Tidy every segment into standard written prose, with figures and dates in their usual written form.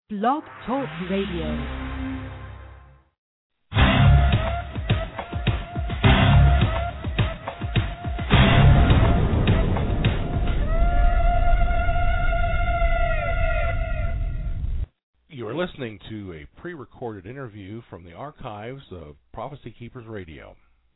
Blog Talk Radio. You are listening to a pre-recorded interview from the archives of Prophecy Keepers Radio.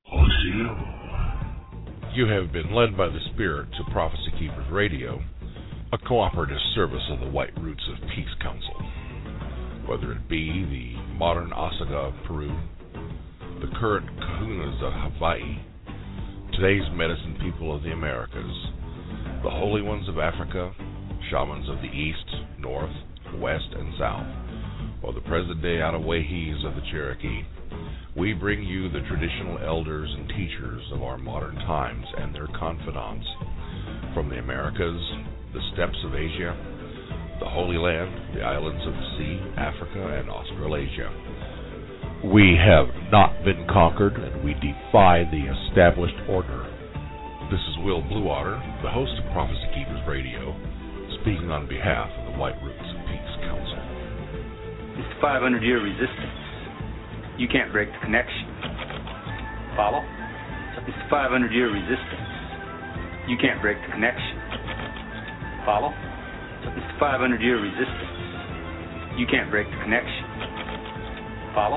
You have been led by the Spirit to Prophecy Keepers Radio, a cooperative service of the White Roots of Peace Council. Whether it be the modern Osaga of Peru, the current Kahunas of Hawaii, today's medicine people of the Americas, the Holy Ones of Africa, shamans of the East, North, West, and South, or the present-day Outaouais of the Cherokee, we bring you the traditional elders and teachers of our modern times and their confidants from the Americas, the steppes of Asia, the Holy Land, the islands of the sea, Africa, and Australasia. We have not been conquered, and we defy the established order. This is Will Bluewater, the host of Prophecy Keepers Radio, speaking on behalf of the White Roots of Peace Council. It's 500-year resistance. You can't break the connection. Follow? It's 500-year resistance. You can't break the connection. Follow? It's 500-year resistance. You can't break the connection. Follow?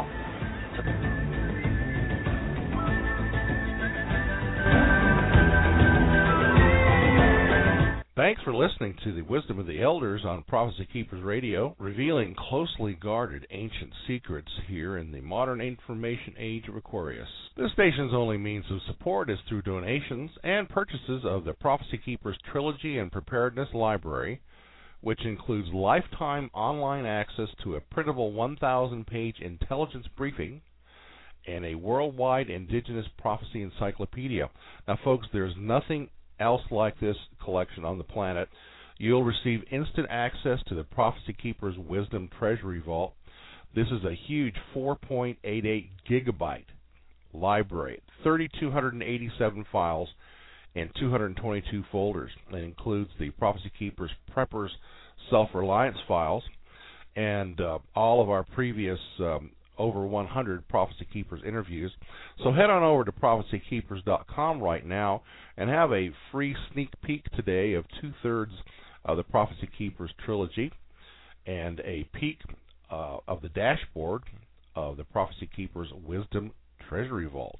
Thanks for listening to the Wisdom of the Elders on Prophecy Keepers Radio, revealing closely guarded ancient secrets here in the modern information age of Aquarius. This station's only means of support is through donations and purchases of the Prophecy Keepers Trilogy and Preparedness Library, which includes lifetime online access to a printable 1,000-page intelligence briefing and a worldwide indigenous prophecy encyclopedia. Now, folks, there's nothing else like this collection on the planet. You'll receive instant access to the Prophecy Keepers Wisdom Treasury Vault. This is a huge 4.88 gigabyte library, 3,287 files, and 222 folders. It includes the Prophecy Keepers Preppers Self-Reliance files and all of our previous over 100 Prophecy Keepers interviews. So head on over to prophecykeepers.com right now and have a free sneak peek today of two-thirds of the Prophecy Keepers trilogy and a peek of the dashboard of the Prophecy Keepers Wisdom Treasury Vault.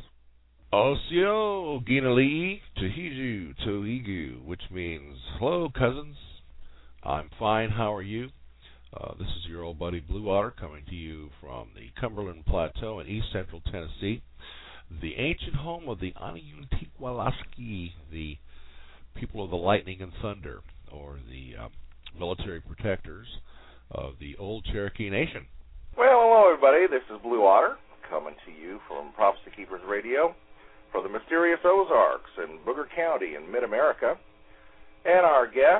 Osio Ginalii Tahiju Toigu, which means, hello, cousins. I'm fine. How are you? This is your old buddy Bluewater coming to you from the Cumberland Plateau in east central Tennessee, the ancient home of the Aniyuntikwalaski, the people of the lightning and thunder, or the military protectors of the old Cherokee Nation. Well, hello everybody. This is Bluewater coming to you from Prophecy Keepers Radio from the mysterious Ozarks in Booger County in mid-America. And our guest,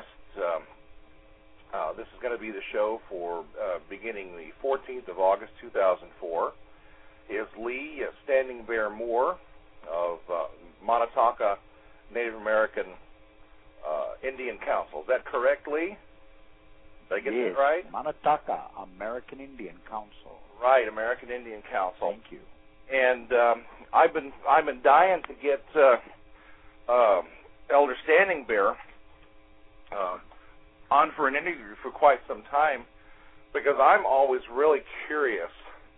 this is going to be the show for beginning the 14th of August, 2004, is Lee Standing Bear Moore of Montauk Native American Indian Council. Is that correct, Lee? Did I get it right? Montauk American Indian Council. Right, American Indian Council. Thank you. And I've been dying to get Elder Standing Bear on for an interview for quite some time, because I'm always really curious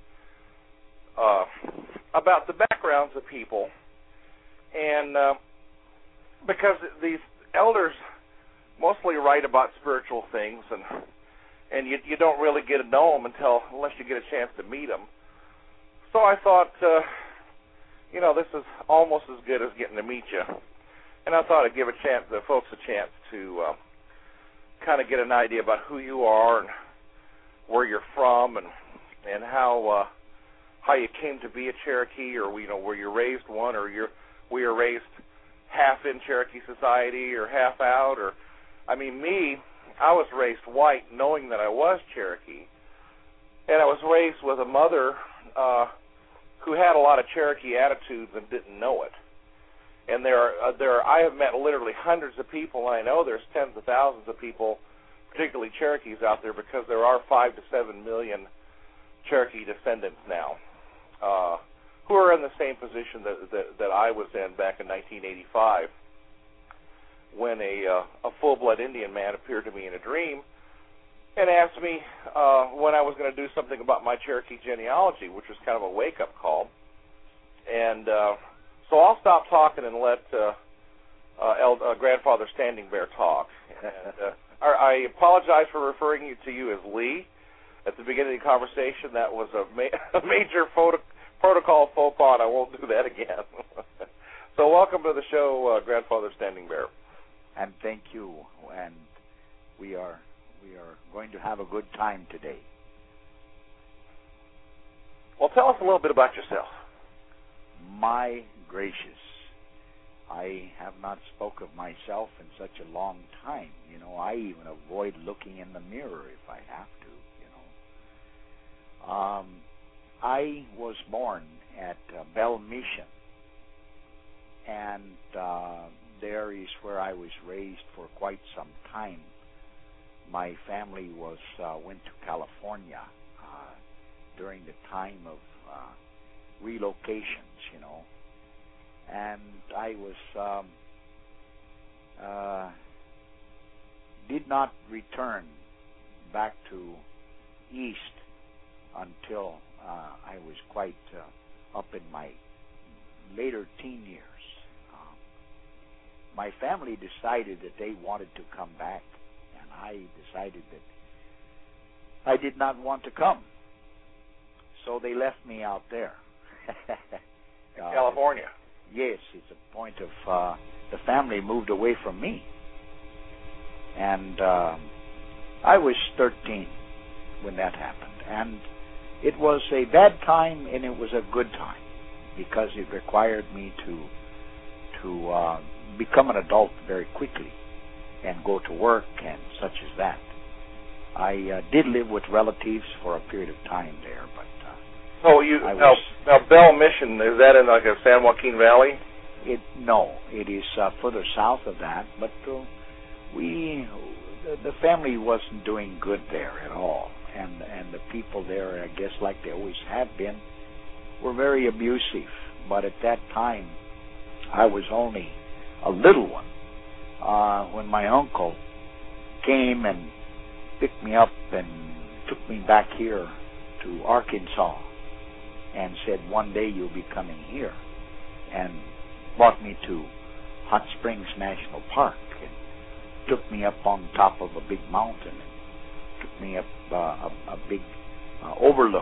about the backgrounds of people, and because these elders mostly write about spiritual things, and you don't really get to know them unless you get a chance to meet them. So I thought, this is almost as good as getting to meet you, and I thought I'd give the folks a chance to kind of get an idea about who you are and where you're from, and how you came to be a Cherokee, or were you raised one, or were you raised half in Cherokee society or half out, or I was raised white, knowing that I was Cherokee, and I was raised with a mother who had a lot of Cherokee attitudes and didn't know it. And I have met literally hundreds of people, and I know there's tens of thousands of people particularly Cherokees out there, because there are 5 to 7 million Cherokee descendants now who are in the same position that I was in back in 1985, when a full-blood Indian man appeared to me in a dream and asked me when I was going to do something about my Cherokee genealogy, which was kind of a wake-up call. And so I'll stop talking and let Grandfather Standing Bear talk. And I apologize for referring to you as Lee at the beginning of the conversation. That was a major protocol faux pas, and I won't do that again. So welcome to the show, Grandfather Standing Bear. And thank you. And we are going to have a good time today. Well, tell us a little bit about yourself. My gracious, I have not spoke of myself in such a long time. You know, I even avoid looking in the mirror if I have to, you know. I was born at Bell Mission, and there is where I was raised for quite some time. My family went to California during the time of relocations, you know, and I was did not return back to East until I was quite up in my later teen years. My family decided that they wanted to come back, and I decided that I did not want to come. So they left me out there. California. Yes, it's a point of the family moved away from me. And I was 13 when that happened. And it was a bad time, and it was a good time, because it required me to become an adult very quickly and go to work and such as that. I did live with relatives for a period of time there, but now Bell Mission, is that in like a San Joaquin Valley? No, it is further south of that, but the family wasn't doing good there at all, and the people there, I guess, like they always have been, were very abusive. But at that time, I was only a little one when my uncle came and picked me up and took me back here to Arkansas and said, one day you'll be coming here, and brought me to Hot Springs National Park and took me up on top of a big mountain and took me up a big overlook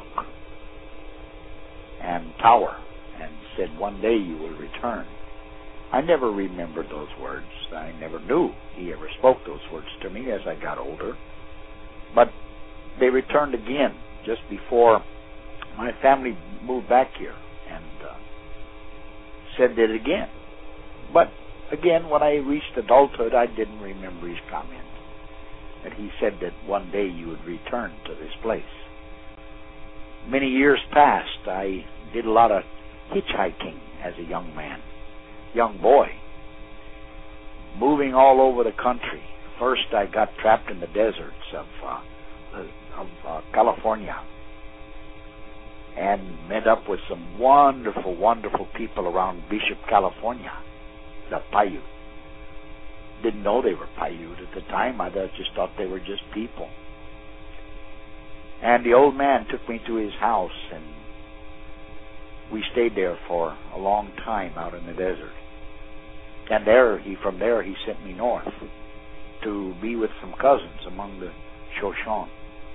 and tower and said, one day you will return. I never remembered those words. I never knew he ever spoke those words to me as I got older. But they returned again just before my family moved back here, and said it again. But again, when I reached adulthood, I didn't remember his comment. That he said that one day you would return to this place. Many years passed. I did a lot of hitchhiking as a young boy, moving all over the country. First, I got trapped in the deserts of California, and met up with some wonderful, wonderful people around Bishop, California, the Paiute. Didn't know they were Paiute at the time. I just thought they were just people. And the old man took me to his house, and we stayed there for a long time out in the desert. And from there he sent me north to be with some cousins among the Shoshone.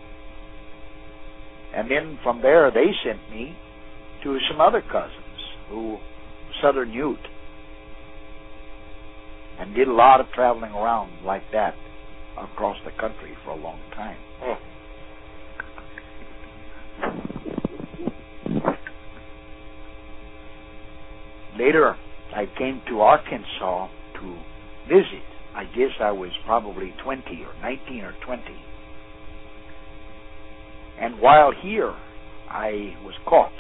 And then from there they sent me to some other cousins, Southern Ute, and did a lot of traveling around like that across the country for a long time. Later, I came to Arkansas to visit. I guess I was probably 20 or 19 or 20. And while here, I was caught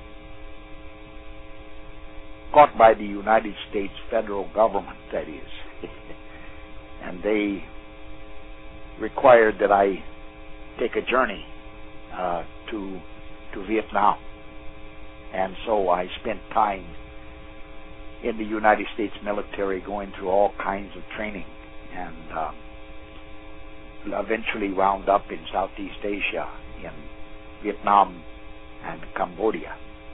by the United States federal government, that is. And they required that I take a journey to Vietnam. And so I spent time in the United States military going through all kinds of training, and eventually wound up in Southeast Asia, in Vietnam and Cambodia.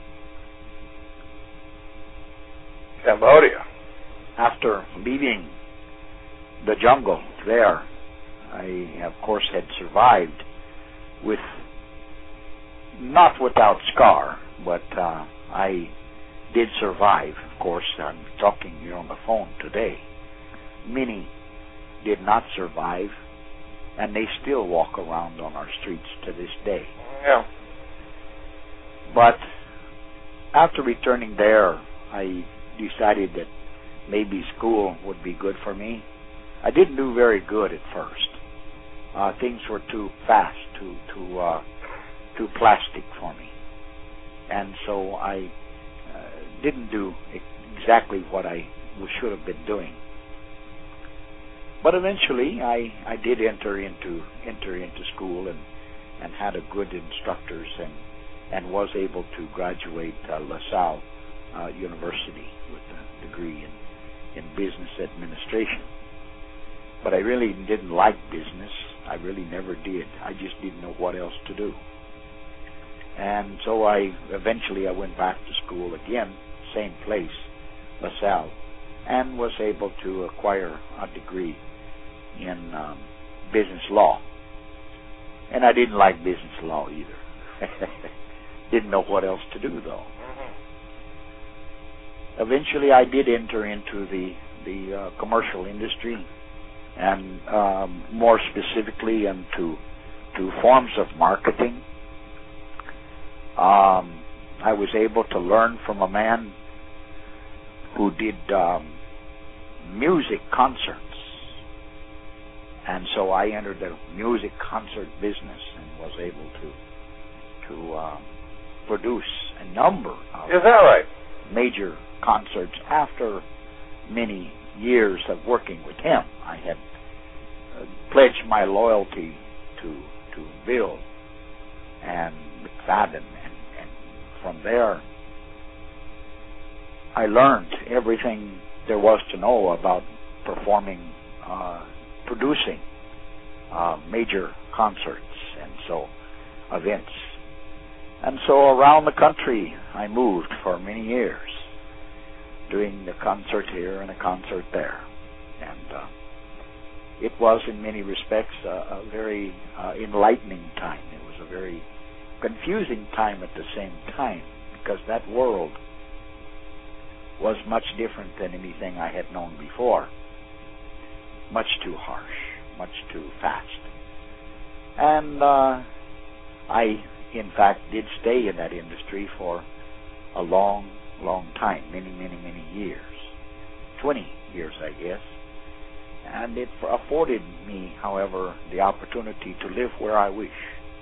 After leaving the jungle there, I, of course, had survived with, not without scar, but I did survive. Of course, I'm talking here on the phone today. Many did not survive, and they still walk around on our streets to this day. Yeah. But after returning there, I decided that maybe school would be good for me. I didn't do very good at first. Things were too fast, too plastic for me, and so I didn't do exactly what I should have been doing. But eventually, I did enter into school and had a good instructors and was able to graduate LaSalle University with a degree in business administration. But I really didn't like business. I really never did. I just didn't know what else to do. And so eventually I went back to school again, same place, LaSalle, and was able to acquire a degree in business law. And I didn't like business law either. Didn't know what else to do, though. Eventually I did enter into the commercial industry, and more specifically into forms of marketing. I was able to learn from a man who did music concerts, and so I entered the music concert business and was able to produce a number of Is that right? major concerts. After many years of working with him, I had pledged my loyalty to Bill and McFadden, and from there I learned everything there was to know about performing, producing major concerts and so events. And so around the country I moved for many years, doing a concert here and a concert there. And it was, in many respects, a very enlightening time. It was a very confusing time at the same time, because that world was much different than anything I had known before. Much too harsh, much too fast. And I, in fact, did stay in that industry for a long, long time, many, many, many years. 20 years, I guess. And it afforded me, however, the opportunity to live where I wish.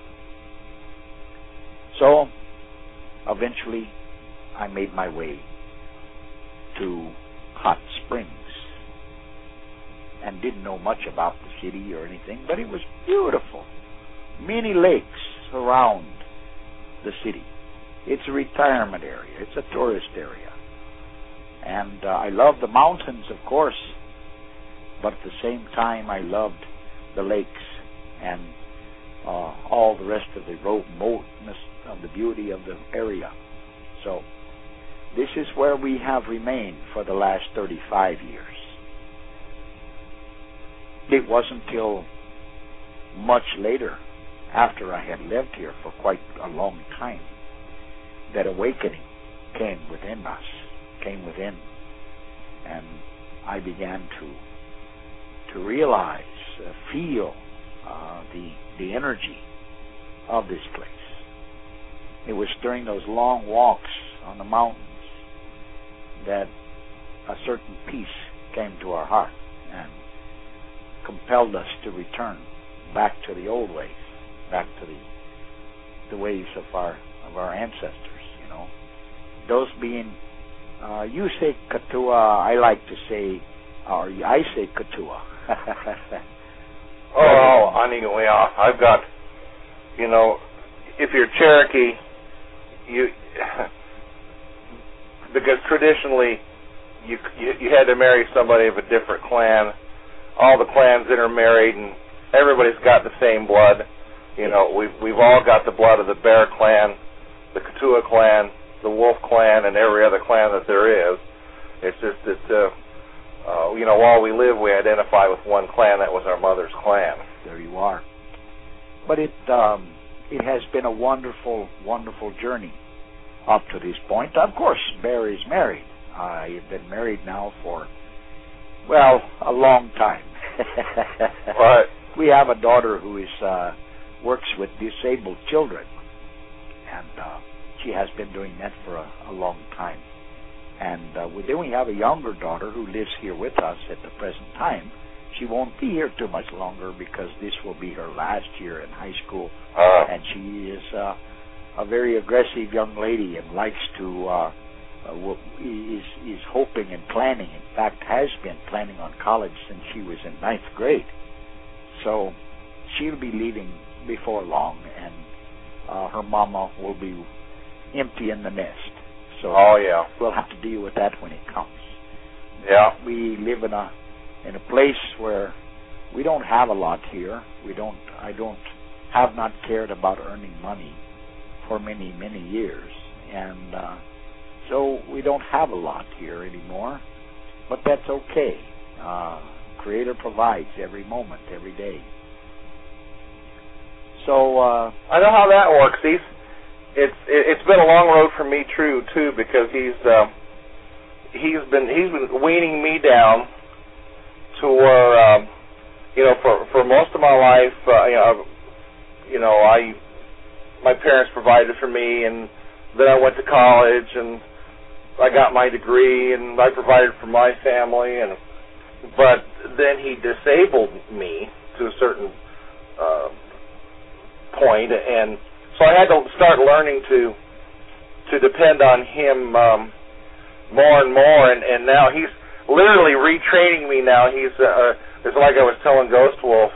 So, eventually, I made my way to Hot Springs, and didn't know much about the city or anything, but it was beautiful. Many lakes around the city. It's a retirement area. It's a tourist area. And I love the mountains, of course, but at the same time I loved the lakes and all the rest of the remoteness of the beauty of the area. So this is where we have remained for the last 35 years. It wasn't until much later, after I had lived here for quite a long time, that awakening came within us, and I began to realize, feel the energy of this place. It was during those long walks on the mountains that a certain peace came to our heart and compelled us to return back to the old ways, back to the ways of our ancestors, you know. Those being, you say Katua, I like to say, or I say Katua. Oh, I mean, yeah, I've got, you know, if you're Cherokee, because traditionally you had to marry somebody of a different clan. All the clans intermarried, and everybody's got the same blood. You know, we've all got the blood of the Bear Clan, the Katua Clan, the Wolf Clan, and every other clan that there is. It's just that, you know, while we live, we identify with one clan. That was our mother's clan. There you are. But it has been a wonderful, wonderful journey up to this point. Of course, Bear is married. I've been married now for, well, a long time. Right. We have a daughter who is works with disabled children, and she has been doing that for a long time. And then we have a younger daughter who lives here with us at the present time. She won't be here too much longer because this will be her last year in high school, and she is a very aggressive young lady and likes to is hoping and planning. In fact, has been planning on college since she was in 9th grade. So she'll be leaving before long, and her mama will be empty in the nest. So we'll have to deal with that when it comes. Yeah. We live in a place where we don't have a lot here. I have not cared about earning money for many, many years, and so we don't have a lot here anymore. But that's okay. Creator provides every moment, every day. So I know how that works. It's been a long road for me, too, because he's been weaning me down to where you know, for most of my life, my parents provided for me, and then I went to college and I got my degree and I provided for my family, but then he disabled me to a certain point, and so I had to start learning to depend on him more and more, and now he's literally retraining me now. He's it's like I was telling Ghost Wolf,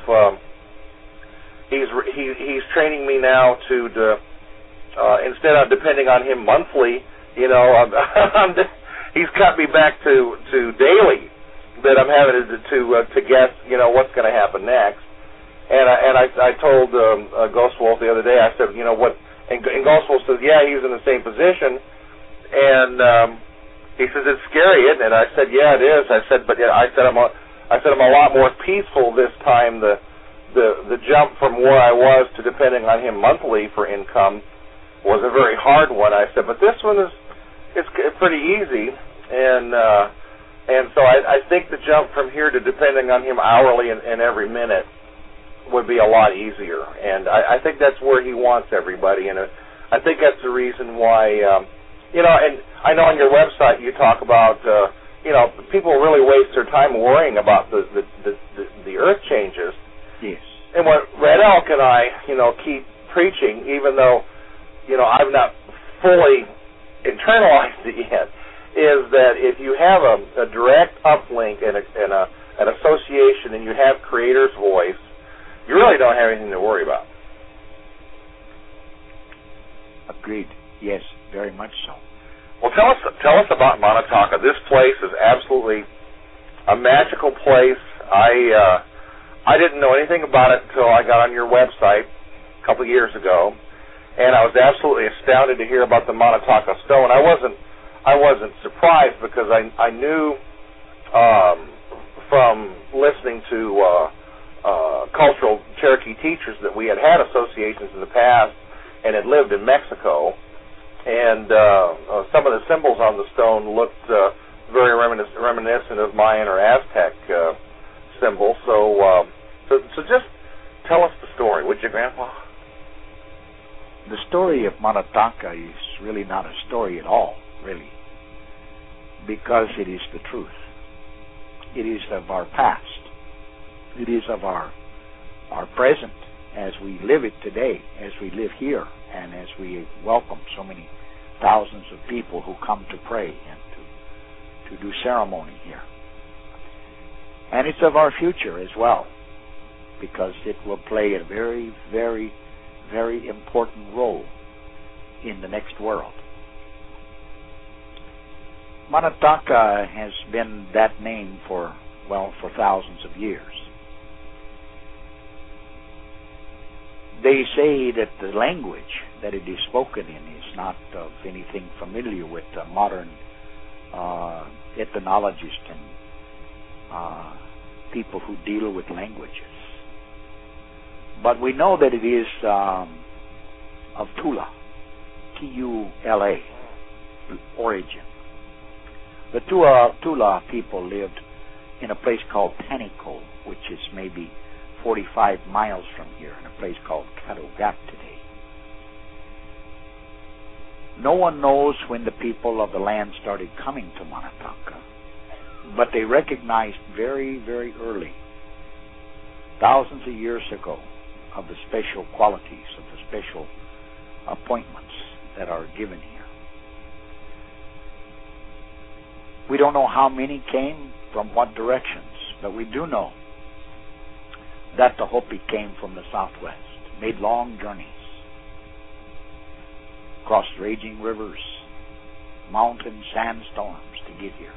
he's training me now to instead of depending on him monthly, you know, he's cut me back to daily, that I'm having to guess, you know, what's going to happen next. And I told Ghost Wolf the other day, I said, you know what, and Ghost Wolf says, yeah, he's in the same position, and he says, it's scary, isn't it? I said, yeah, it is. I said, but I said I'm a lot more peaceful this time. The jump from where I was to depending on him monthly for income was a very hard one. I said, but this one it's pretty easy, and so I think the jump from here to depending on him hourly and every minute would be a lot easier, and I think that's where he wants everybody, and I think that's the reason why, you know, and I know on your website you talk about, you know, people really waste their time worrying about the earth changes. Yes. And what Red Elk and I, you know, keep preaching, even though, you know, I've not fully internalized it yet, is that if you have a direct uplink and an association, and you have Creator's voice, you really don't have anything to worry about. Agreed. Yes, very much so. Well, tell us about Manataka. This place is absolutely a magical place. I didn't know anything about it until I got on your website a couple of years ago, and I was absolutely astounded to hear about the Manataka stone. I wasn't surprised because I knew from listening to cultural Cherokee teachers that we had associations in the past and had lived in Mexico, and some of the symbols on the stone looked very reminiscent of Mayan or Aztec symbols. So just tell us the story, would you, Grandpa? The story of Manataka is really not a story at all, really, because it is the truth. It is of our past. It is of our present as we live it today, as we live here, and as we welcome so many thousands of people who come to pray and to do ceremony here. And it's of our future as well. because it will play a very, very, very important role in the next world. Manataka has been that name for thousands of years. They say that the language that it is spoken in is not of anything familiar with modern ethnologists and people who deal with languages. But we know that it is of Tula, T-U-L-A, origin. The Tula people lived in a place called Tanico, which is maybe 45 miles from here, in a place called Katogap today. No one knows when the people of the land started coming to Manataka, but they recognized very, very early, thousands of years ago, of the special qualities, of the special appointments that are given here. We don't know how many came from what directions, but we do know that the Hopi came from the southwest, made long journeys, crossed raging rivers, mountain sandstorms to get here.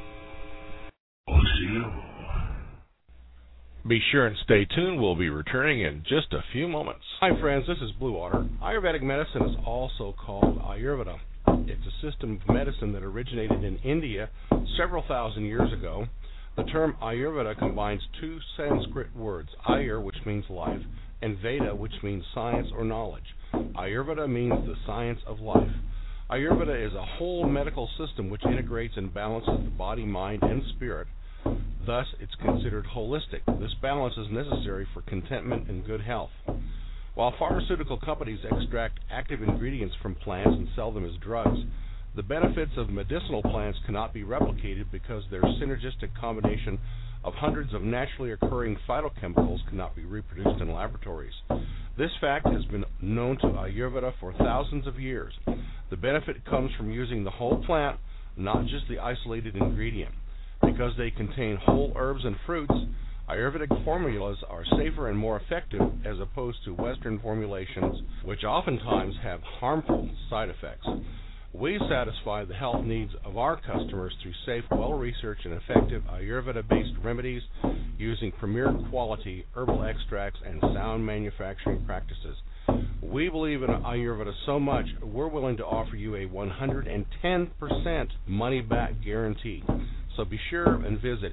Be sure and stay tuned. We'll be returning in just a few moments. Hi friends, this is Blue Water. Ayurvedic medicine is also called Ayurveda. It's a system of medicine that originated in India several thousand years ago. The term Ayurveda combines two Sanskrit words, Ayur, which means life, and Veda, which means science or knowledge. Ayurveda means the science of life. Ayurveda is a whole medical system which integrates and balances the body, mind, and spirit. Thus, it's considered holistic. This balance is necessary for contentment and good health. While pharmaceutical companies extract active ingredients from plants and sell them as drugs, the benefits of medicinal plants cannot be replicated because their synergistic combination of hundreds of naturally occurring phytochemicals cannot be reproduced in laboratories. This fact has been known to Ayurveda for thousands of years. The benefit comes from using the whole plant, not just the isolated ingredient. Because they contain whole herbs and fruits, Ayurvedic formulas are safer and more effective as opposed to Western formulations, which oftentimes have harmful side effects. We satisfy the health needs of our customers through safe, well-researched, and effective Ayurveda-based remedies using premier quality herbal extracts and sound manufacturing practices. We believe in Ayurveda so much, we're willing to offer you a 110% money-back guarantee. So be sure and visit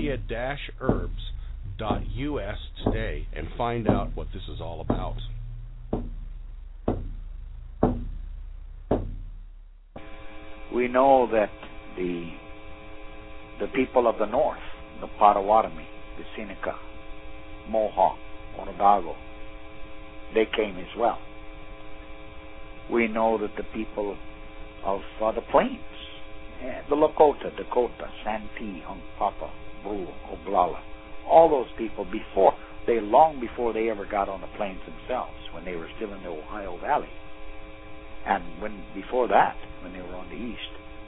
india-herbs.us today and find out what this is all about. We know that the people of the north, the Potawatomi, the Seneca, Mohawk, Onondaga, they came as well. We know that the people of the plains, the Lakota, Dakota, Santee, Hunkpapa, Brule, Oglala, all those people long before they ever got on the plains themselves, when they were still in the Ohio Valley, and before that, when they were on the east.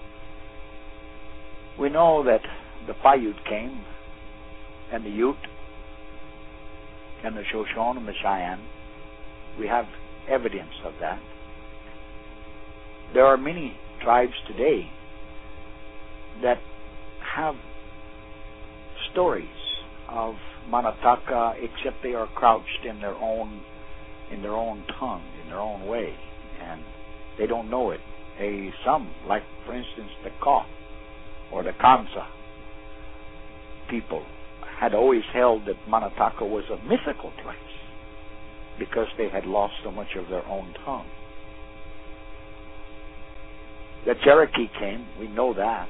We know that the Paiute came, and the Ute, and the Shoshone and the Cheyenne. We have evidence of that. There are many tribes today that have stories of Manataka, except they are crouched in their own tongue, in their own way, and they don't know it. Some, like for instance the Ka or the Kansa people, had always held that Manataka was a mythical place because they had lost so much of their own tongue. The Cherokee came, we know that.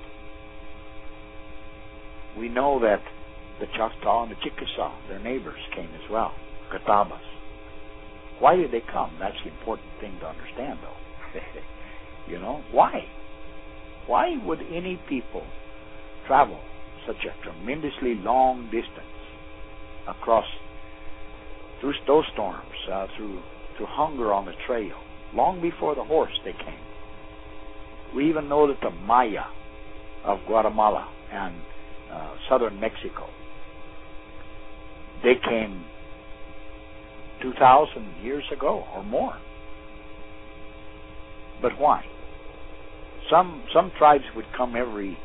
We know that the Choctaw and the Chickasaw, their neighbors, came as well, Catawbas. Why did they come? That's the important thing to understand, though. You know, why? Why would any people travel such a tremendously long distance across through snowstorms, through hunger on the trail? Long before the horse they came. We even know that the Maya of Guatemala and southern Mexico, they came 2,000 years ago or more. But why? Some tribes would come every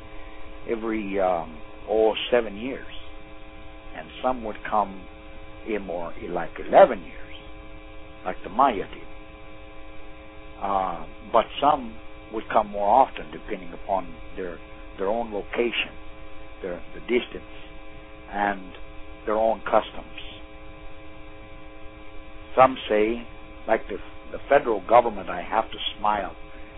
7 years, and some would come in more like 11 years, like the Maya did. But some would come more often, depending upon their own location, the distance, and their own customs. Some say, like the federal government, I have to smile.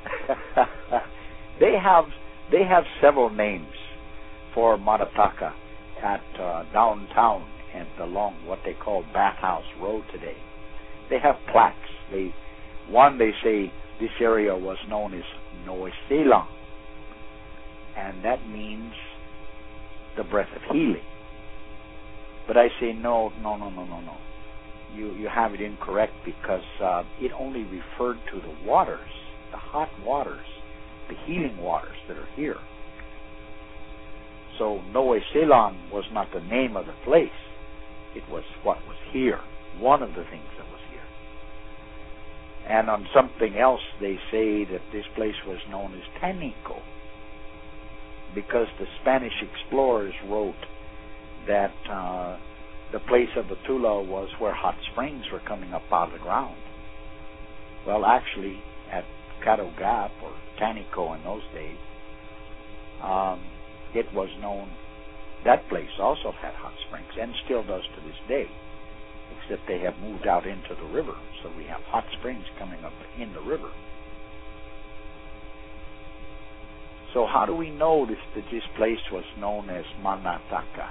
They have several names for Marataka at downtown and along what they call Bathhouse Road today. They have plaques. They say this area was known as Noesela, and that means the breath of healing. But I say no. You have it incorrect, because it only referred to the waters, the hot waters, the healing waters that are here. So Noesela was not the name of the place. It was what was here, one of the things that was here. And on something else, they say that this place was known as Tanico, because the Spanish explorers wrote that the place of the Tula was where hot springs were coming up out of the ground. Well, actually, at Caddo Gap, or Tanico in those days, it was known, that place also had hot springs, and still does to this day, except they have moved out into the river, so we have hot springs coming up in the river. So how do we know that this place was known as Manataka?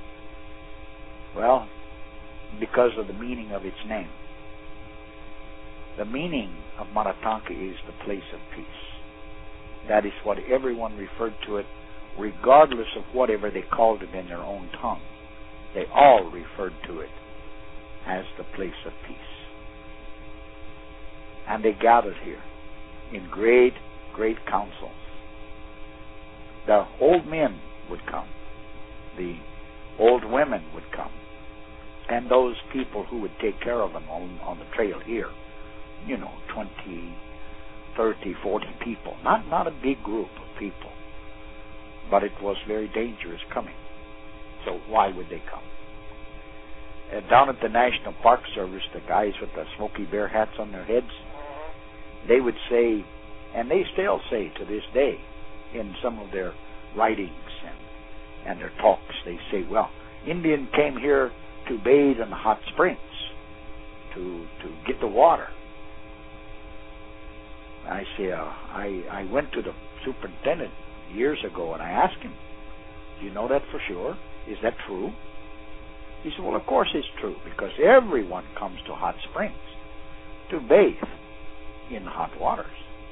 Well, because of the meaning of its name. The meaning of Marataka is the place of peace. That is what everyone referred to it, regardless of whatever they called it in their own tongue. They all referred to it as the place of peace. And they gathered here in great, great councils. The old men would come. The old women would come. And those people who would take care of them on the trail here, 20, 30, 40 people. Not a big group of people. But it was very dangerous coming. So why would they come? Down at the National Park Service, the guys with the Smokey Bear hats on their heads, they would say, and they still say to this day, in some of their writings and their talks, they say, well, Indian came here to bathe in the hot springs, to get the water. I say, I went to the superintendent years ago and I asked him, do you know that for sure? Is that true? He said, well, of course it's true, because everyone comes to hot springs to bathe in the hot waters.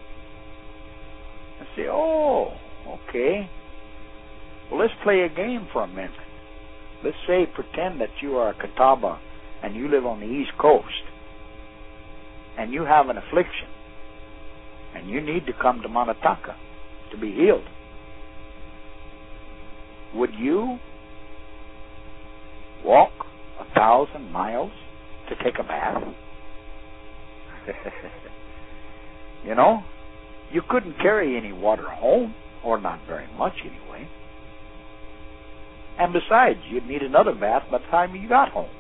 I say, oh, okay. Well, let's play a game for a minute. Let's say, pretend that you are a Catawba and you live on the East Coast and you have an affliction and you need to come to Manataka to be healed. Would you walk 1,000 miles to take a bath? You couldn't carry any water home, or not very much anyway. And besides, you'd need another bath by the time you got home.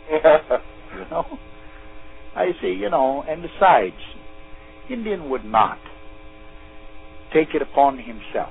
I say, and besides, Indian would not take it upon himself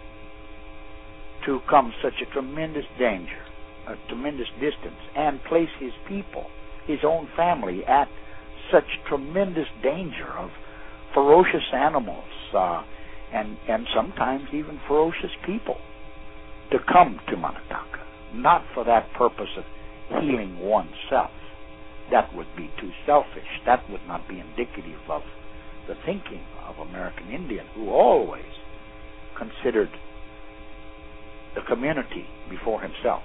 to come such a tremendous danger, a tremendous distance, and place his people, his own family, at such tremendous danger of ferocious animals, and sometimes even ferocious people, to come to Manataka, not for that purpose of healing oneself. That would be too selfish. That would not be indicative of the thinking of American Indian, who always considered the community before himself.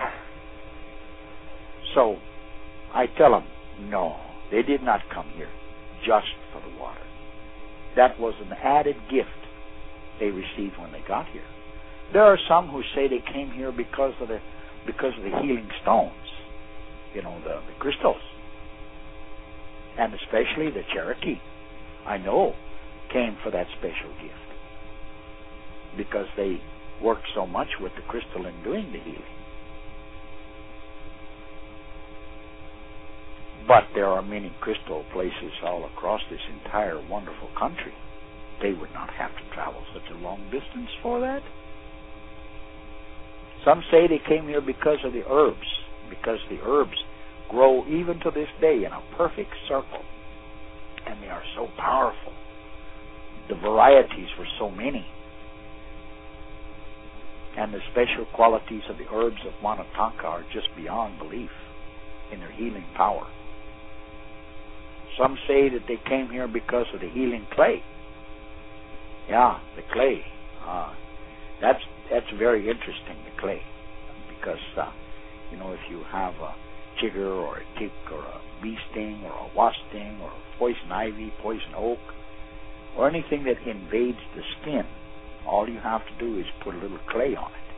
So I tell them, no, they did not come here just for the water. That was an added gift they received when they got here. There are some who say they came here because of the healing stones, the crystals. And especially the Cherokee, I know, came for that special gift because they worked so much with the crystal in doing the healing. But there are many crystal places all across this entire wonderful country. They would not have to travel such a long distance for that. Some say they came here because of the herbs, because the herbs grow even to this day in a perfect circle, and they are so powerful. The varieties were so many, and the special qualities of the herbs of Minnetonka are just beyond belief in their healing power. Some say that they came here because of the healing clay. Yeah, the clay. That's very interesting, the clay, because if you have a chigger or a tick or a bee sting or a wasp sting or poison ivy, poison oak, or anything that invades the skin, all you have to do is put a little clay on it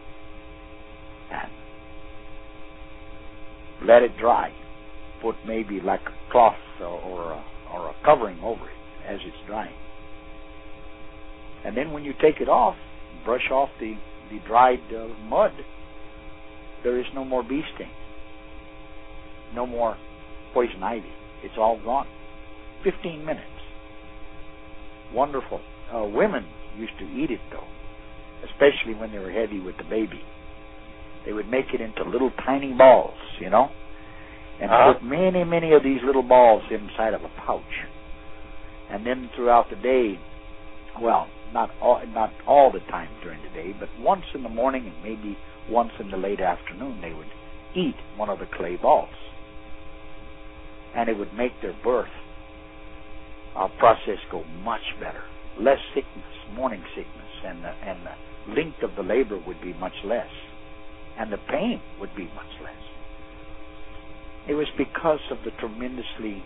and let it dry. Put maybe like a cloth or a covering over it as it's drying. And then when you take it off, brush off the dried mud, there is no more bee sting, no more poison ivy. It's all gone. 15 minutes. Wonderful. Women used to eat it, though, especially when they were heavy with the baby. They would make it into little tiny balls, and put many, many of these little balls inside of a pouch. And then throughout the day, well, not all the time during the day, but once in the morning and maybe once in the late afternoon, they would eat one of the clay balls. And it would make their birth process go much better. Less sickness, morning sickness, and the length of the labor would be much less. And the pain would be much less. It was because of the tremendously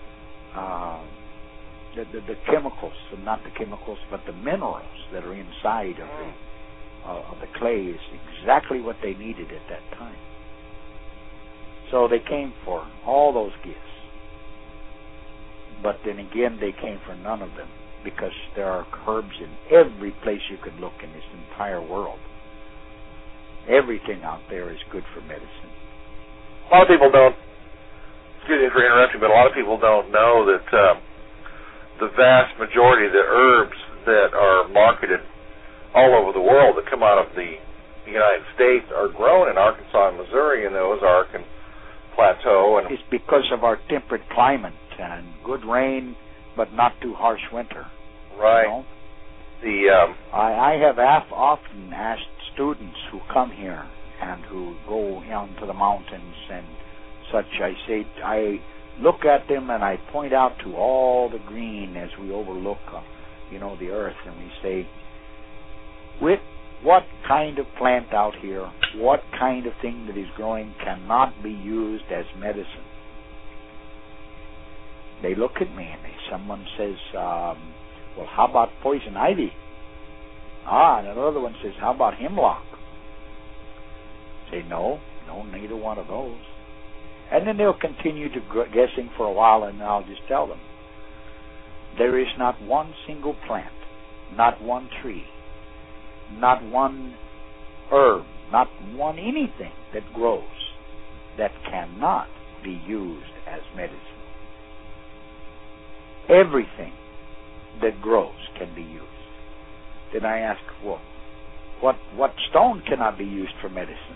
the chemicals, and not the chemicals, but the minerals that are inside of the clay is exactly what they needed at that time. So they came for all those gifts. But then again, they came for none of them, because there are herbs in every place you can look in this entire world. Everything out there is good for medicine. A lot of people don't, excuse me for interrupting, but a lot of people don't know that the vast majority of the herbs that are marketed all over the world that come out of the United States are grown in Arkansas and Missouri and the Ozark and Plateau. And it's because of our temperate climate and good rain, but not too harsh winter. Right. I have often asked students who come here and who go into the mountains and such, I look at them and I point out to all the green as we overlook, the earth, and we say, with what kind of plant out here, what kind of thing that is growing cannot be used as medicine? They look at me and someone says, well, how about poison ivy? And another one says, how about hemlock? Say, no, neither one of those. And then they'll continue to guessing for a while, and I'll just tell them, there is not one single plant, not one tree, not one herb, not one anything that grows that cannot be used as medicine. Everything that grows can be used. Then I ask, well, what stone cannot be used for medicine?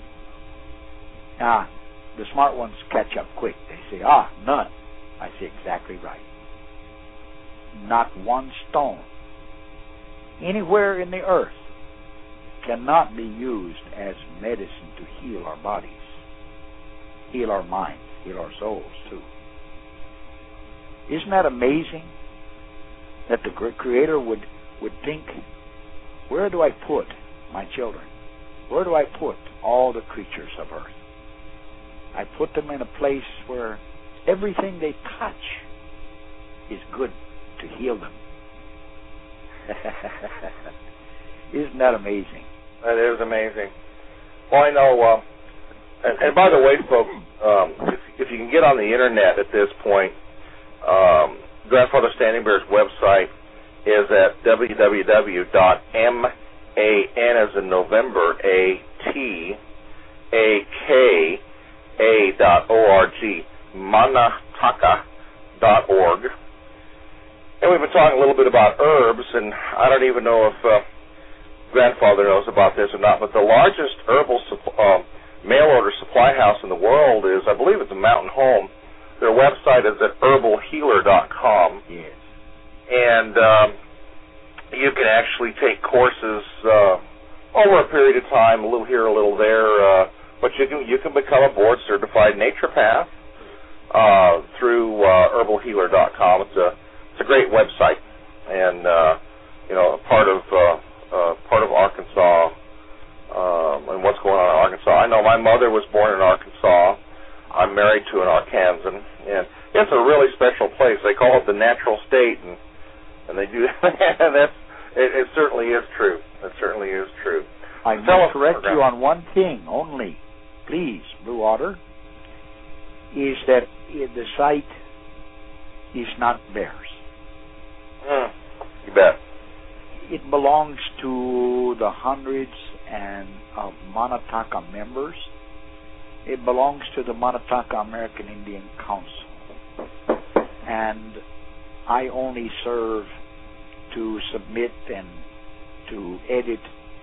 The smart ones catch up quick. They say, none. I say, exactly right. Not one stone anywhere in the earth cannot be used as medicine to heal our bodies, heal our minds, heal our souls too. Isn't that amazing that the Creator would think, where do I put my children? Where do I put all the creatures of earth? I put them in a place where everything they touch is good to heal them. Isn't that amazing? That is amazing. Well, I know, and by the way, folks, if you can get on the internet at this point Grandfather Standing Bear's website is at www.man as in November, ATAKA.org, manataka.org. And we've been talking a little bit about herbs, and I don't even know if Grandfather knows about this or not, but the largest herbal mail-order supply house in the world is, I believe it's a Mountain Home. Their website is at herbalhealer.com. Yes. And you can actually take courses over a period of time, a little here, a little there, but you can become a board-certified naturopath through herbalhealer.com. It's a great website, and part of Arkansas and what's going on in Arkansas. I know my mother was born in Arkansas. I'm married to an Arkansan, and it's a really special place. They call it the natural state, and they do. It certainly is true. It certainly is true. I must correct you on one thing only, please, Blue Otter, is that the site is not theirs. You bet. It belongs to the hundreds of Manataka members. It belongs to the Manataka American Indian Council. And I only serve to submit and to edit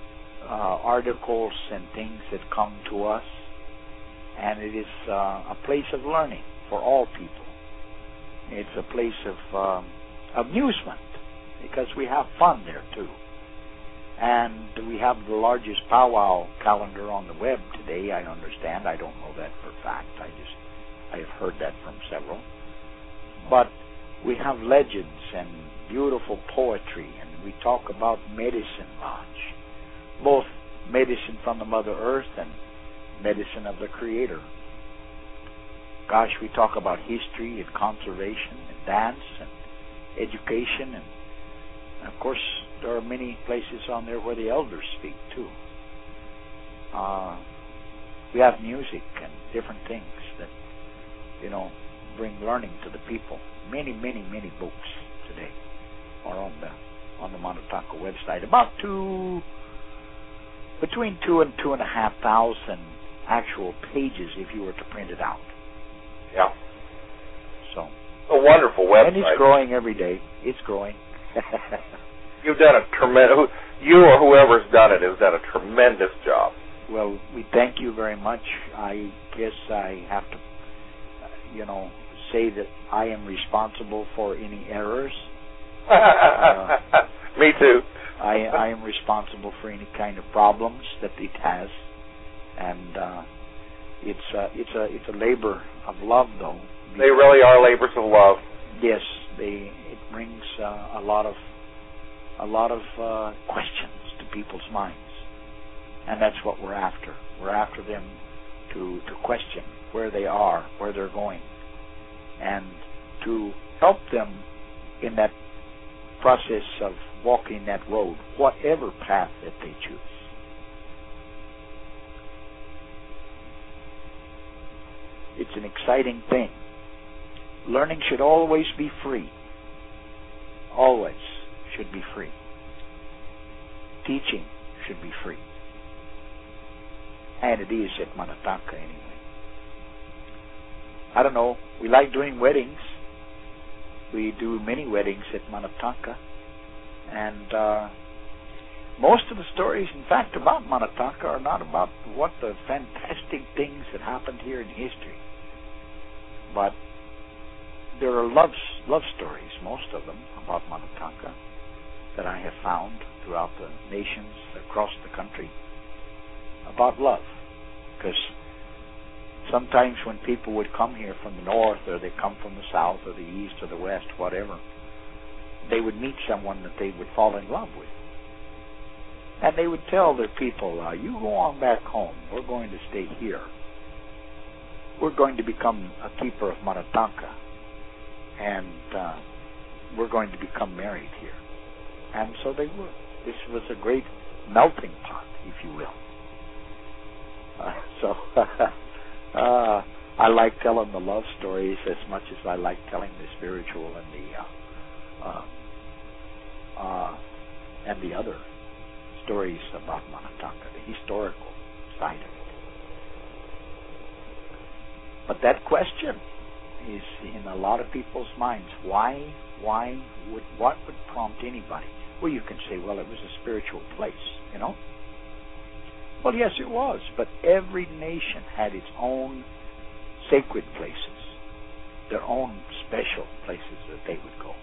articles and things that come to us. And it is a place of learning for all people. It's a place of amusement, because we have fun there too. And we have the largest powwow calendar on the web today, I understand. I don't know that for a fact. I have heard that from several. But we have legends and beautiful poetry, and we talk about medicine much, both medicine from the Mother Earth and medicine of the Creator. Gosh, we talk about history and conservation and dance and education, and of course there are many places on there where the elders speak too. We have music and different things that bring learning to the people. Many books today are on the Manataka website. Between 2,000 and 2,500 actual pages if you were to print it out. Yeah. So a wonderful website. And it's growing every day. It's growing. You've done a tremendous. You or whoever's done it has done a tremendous job. Well, we thank you very much. I guess I have to, say that I am responsible for any errors. Me too. I am responsible for any kind of problems that it has, and it's a labor of love, though. They really are labors of love. Yes, it brings a lot of questions to people's minds, and that's what we're after. We're after them to question where they are, where they're going, and to help them in that process of walking that road, whatever path that they choose. It's an exciting thing. Learning should always be free. Always should be free. Teaching should be free. And it is at Manataka anyway. I don't know, we like doing weddings. We do many weddings at Manataka. And most of the stories, in fact, about Manataka are not about what the fantastic things that happened here in history. But there are love stories, most of them, about Manataka that I have found throughout the nations, across the country, about love. Because sometimes when people would come here from the north, or they come from the south, or the east, or the west, whatever, they would meet someone that they would fall in love with. And they would tell their people, you go on back home, we're going to stay here. We're going to become a keeper of Manataka, and we're going to become married here. And so they were. This was a great melting pot, if you will. I like telling the love stories as much as I like telling the spiritual and the other stories about Manataka, the historical side of it. But that question is in a lot of people's minds. What would prompt anybody? Well, you can say, well, it was a spiritual place, you know. Well, yes, it was, but every nation had its own sacred places, their own special places that they would go.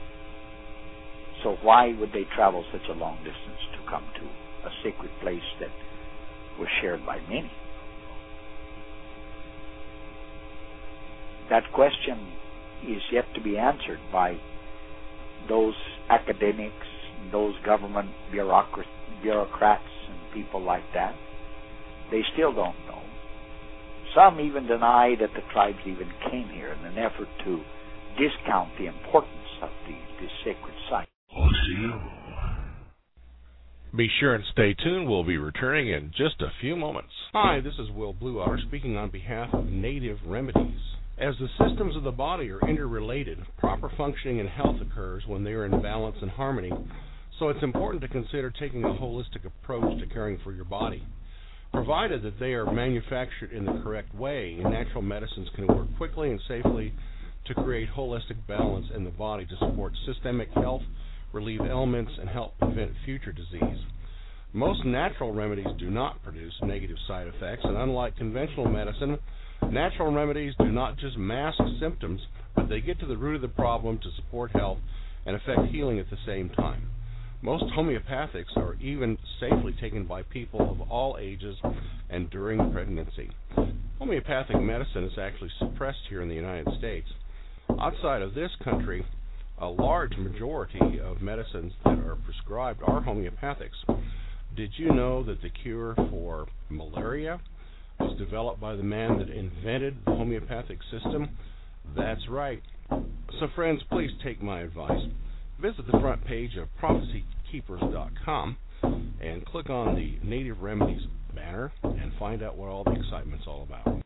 So why would they travel such a long distance to come to a sacred place that was shared by many? That question is yet to be answered by those academics, those government bureaucrats and people like that. They still don't know. Some even deny that the tribes even came here in an effort to discount the importance of this sacred site. Be sure and stay tuned. We'll be returning in just a few moments. Hi, this is Will Bluewater speaking on behalf of Native Remedies. As the systems of the body are interrelated, proper functioning and health occurs when they are in balance and harmony. So it's important to consider taking a holistic approach to caring for your body. Provided that they are manufactured in the correct way, natural medicines can work quickly and safely to create holistic balance in the body to support systemic health, relieve ailments, and help prevent future disease. Most natural remedies do not produce negative side effects, and unlike conventional medicine, natural remedies do not just mask symptoms, but they get to the root of the problem to support health and affect healing at the same time. Most homeopathics are even safely taken by people of all ages and during pregnancy. Homeopathic medicine is actually suppressed here in the United States. Outside of this country, a large majority of medicines that are prescribed are homeopathics. Did you know that the cure for malaria was developed by the man that invented the homeopathic system? That's right. So friends, please take my advice. Visit the front page of prophecykeepers.com and click on the Native Remedies banner and find out what all the excitement's all about.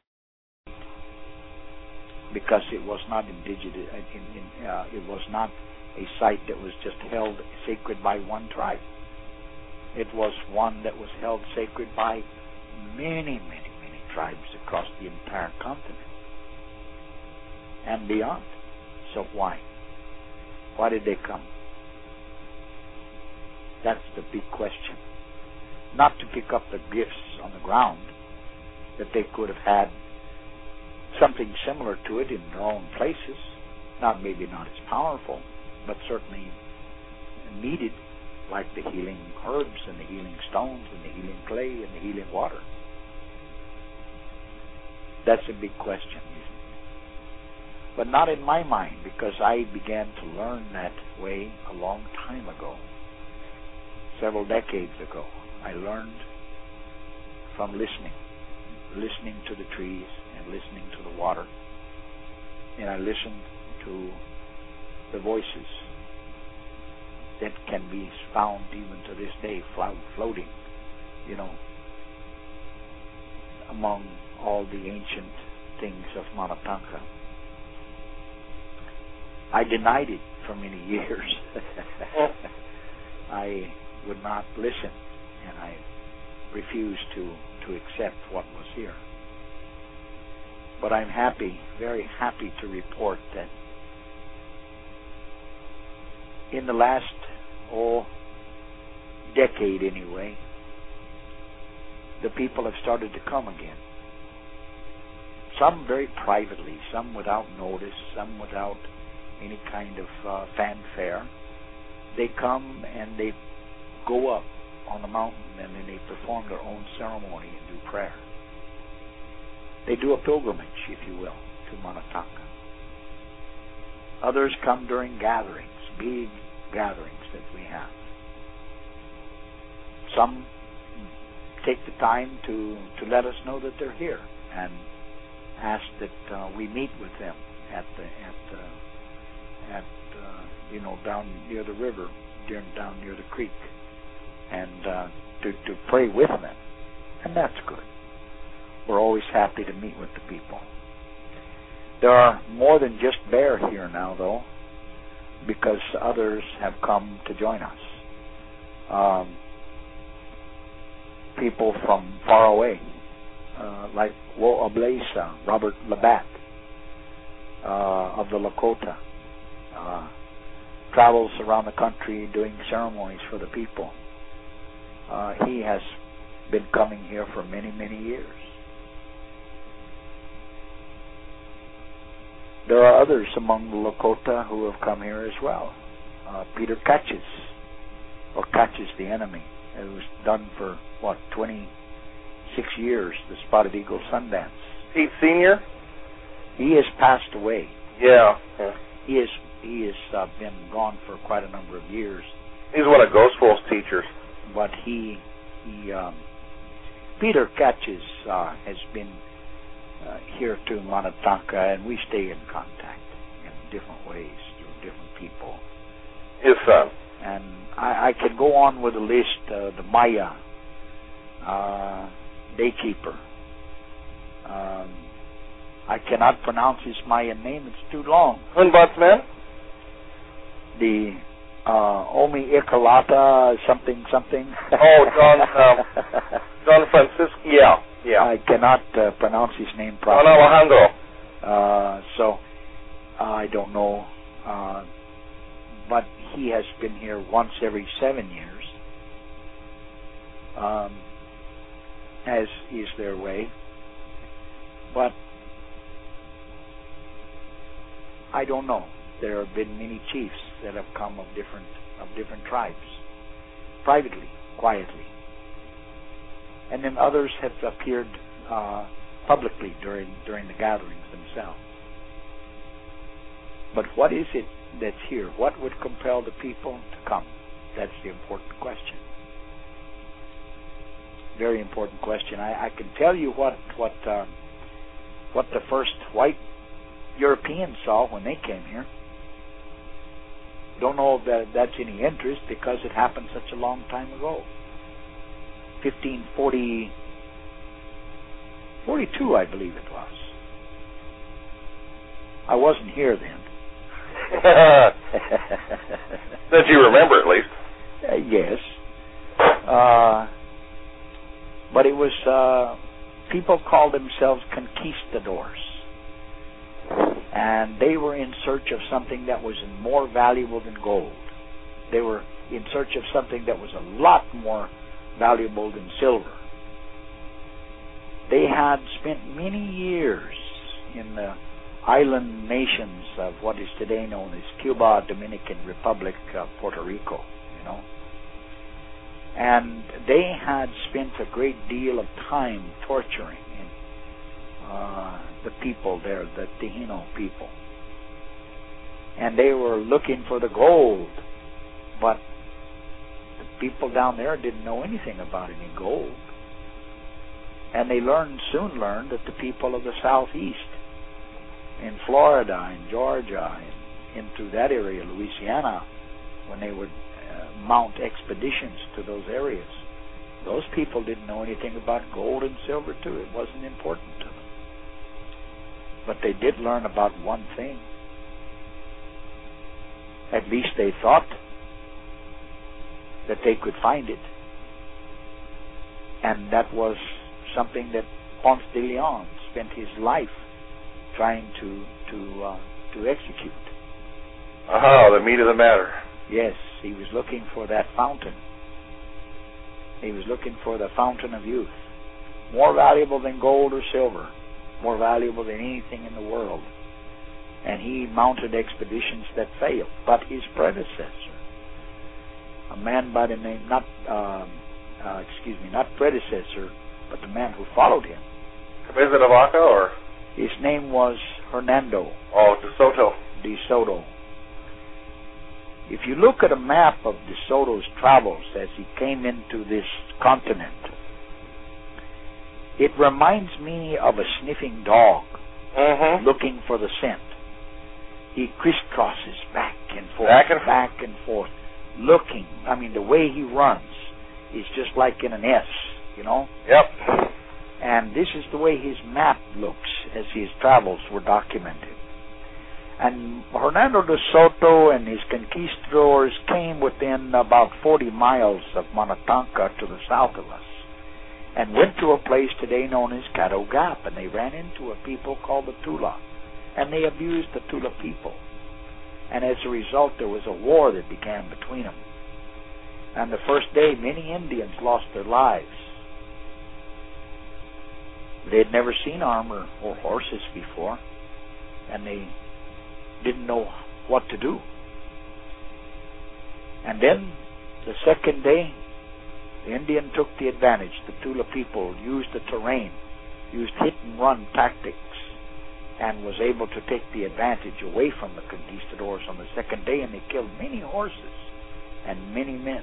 Because it was not indigenous, it was not a site that was just held sacred by one tribe. It was one that was held sacred by many tribes across the entire continent and beyond. So why? Why did they come? That's the big question. Not to pick up the gifts on the ground, that they could have had something similar to it in their own places, maybe not as powerful, but certainly needed, like the healing herbs and the healing stones and the healing clay and the healing water. That's a big question, isn't it? But not in my mind, because I began to learn that way a long time ago. Several decades ago, I learned from listening to the trees and listening to the water. And I listened to the voices that can be found even to this day, floating, among all the ancient things of Manataka. I denied it for many years. I would not listen, and I refused to accept what was here. But I'm very happy to report that in the last decade anyway, the people have started to come again. Some very privately, some without notice, some without any kind of fanfare. They come and they go up on the mountain and then they perform their own ceremony and do prayer. They do a pilgrimage, if you will, to Manataka. Others come during gatherings, big gatherings that we have. Some take the time to let us know that they're here and ask that we meet with them down near the river, down near the creek, and to pray with them, and that's good. We're always happy to meet with the people. There are more than just bear here now, though, because others have come to join us. People from far away, like Wo Oblesa, Robert Labatt of the Lakota, travels around the country doing ceremonies for the people. He has been coming here for many, many years. There are others among the Lakota who have come here as well. Peter Catches, or Catches the Enemy, it was done for, 26 years, the Spotted Eagle Sundance. Pete Sr.? He has passed away. Yeah. He has been gone for quite a number of years. He's one of Ghost Wolf's teachers. But Peter Catches has been here to Manataka, and we stay in contact in different ways through different people. His son. And I could go on with a list. The Maya Daykeeper. I cannot pronounce his Mayan name; it's too long. Hunbutsman? The Omi Ikalata something. Oh, John Francisco. Yeah. I cannot pronounce his name Don properly. Alejandro. So I don't know, but he has been here once every 7 years, as is their way. But I don't know. There have been many chiefs that have come of different tribes, privately, quietly, and then others have appeared publicly during the gatherings themselves. But what is it that's here? What would compel the people to come? That's the important question. Very important question. I can tell you what the first white Europeans saw when they came here. Don't know if that's any interest because it happened such a long time ago. 1542, I believe it was. I wasn't here then. That you remember, at least. Yes. But it was, people called themselves conquistadors. And they were in search of something that was more valuable than gold. They were in search of something that was a lot more valuable than silver. They had spent many years in the island nations of what is today known as Cuba, Dominican Republic, Puerto Rico, And they had spent a great deal of time torturing the people there, the Taino people. And they were looking for the gold, but the people down there didn't know anything about any gold. And they soon learned that the people of the southeast, in Florida, in Georgia, into that area, Louisiana, when they would mount expeditions to those areas, those people didn't know anything about gold and silver too. It wasn't important to them. But they did learn about one thing. At least they thought that they could find it. And that was something that Ponce de Leon spent his life trying to execute. The meat of the matter. Yes, he was looking for that fountain. He was looking for the fountain of youth. More valuable than gold or silver. More valuable than anything in the world. And he mounted expeditions that failed. But his predecessor, a man by the name, not predecessor, but the man who followed him. Cabeza de Vaca, or? His name was Hernando. Oh, De Soto. De Soto. If you look at a map of De Soto's travels as he came into this continent, it reminds me of a sniffing dog looking for the scent. He crisscrosses back and forth, looking. I mean, the way he runs is just like in an S, Yep. And this is the way his map looks as his travels were documented. And Hernando de Soto and his conquistadors came within about 40 miles of Monotonka to the south of us, and went to a place today known as Caddo Gap, and they ran into a people called the Tula, and they abused the Tula people. And as a result, there was a war that began between them. And the first day, many Indians lost their lives. They had never seen armor or horses before, and they didn't know what to do. And then, the second day, the Indian took the advantage. The Tula people used the terrain, used hit-and-run tactics, and was able to take the advantage away from the conquistadors on the second day, and they killed many horses and many men.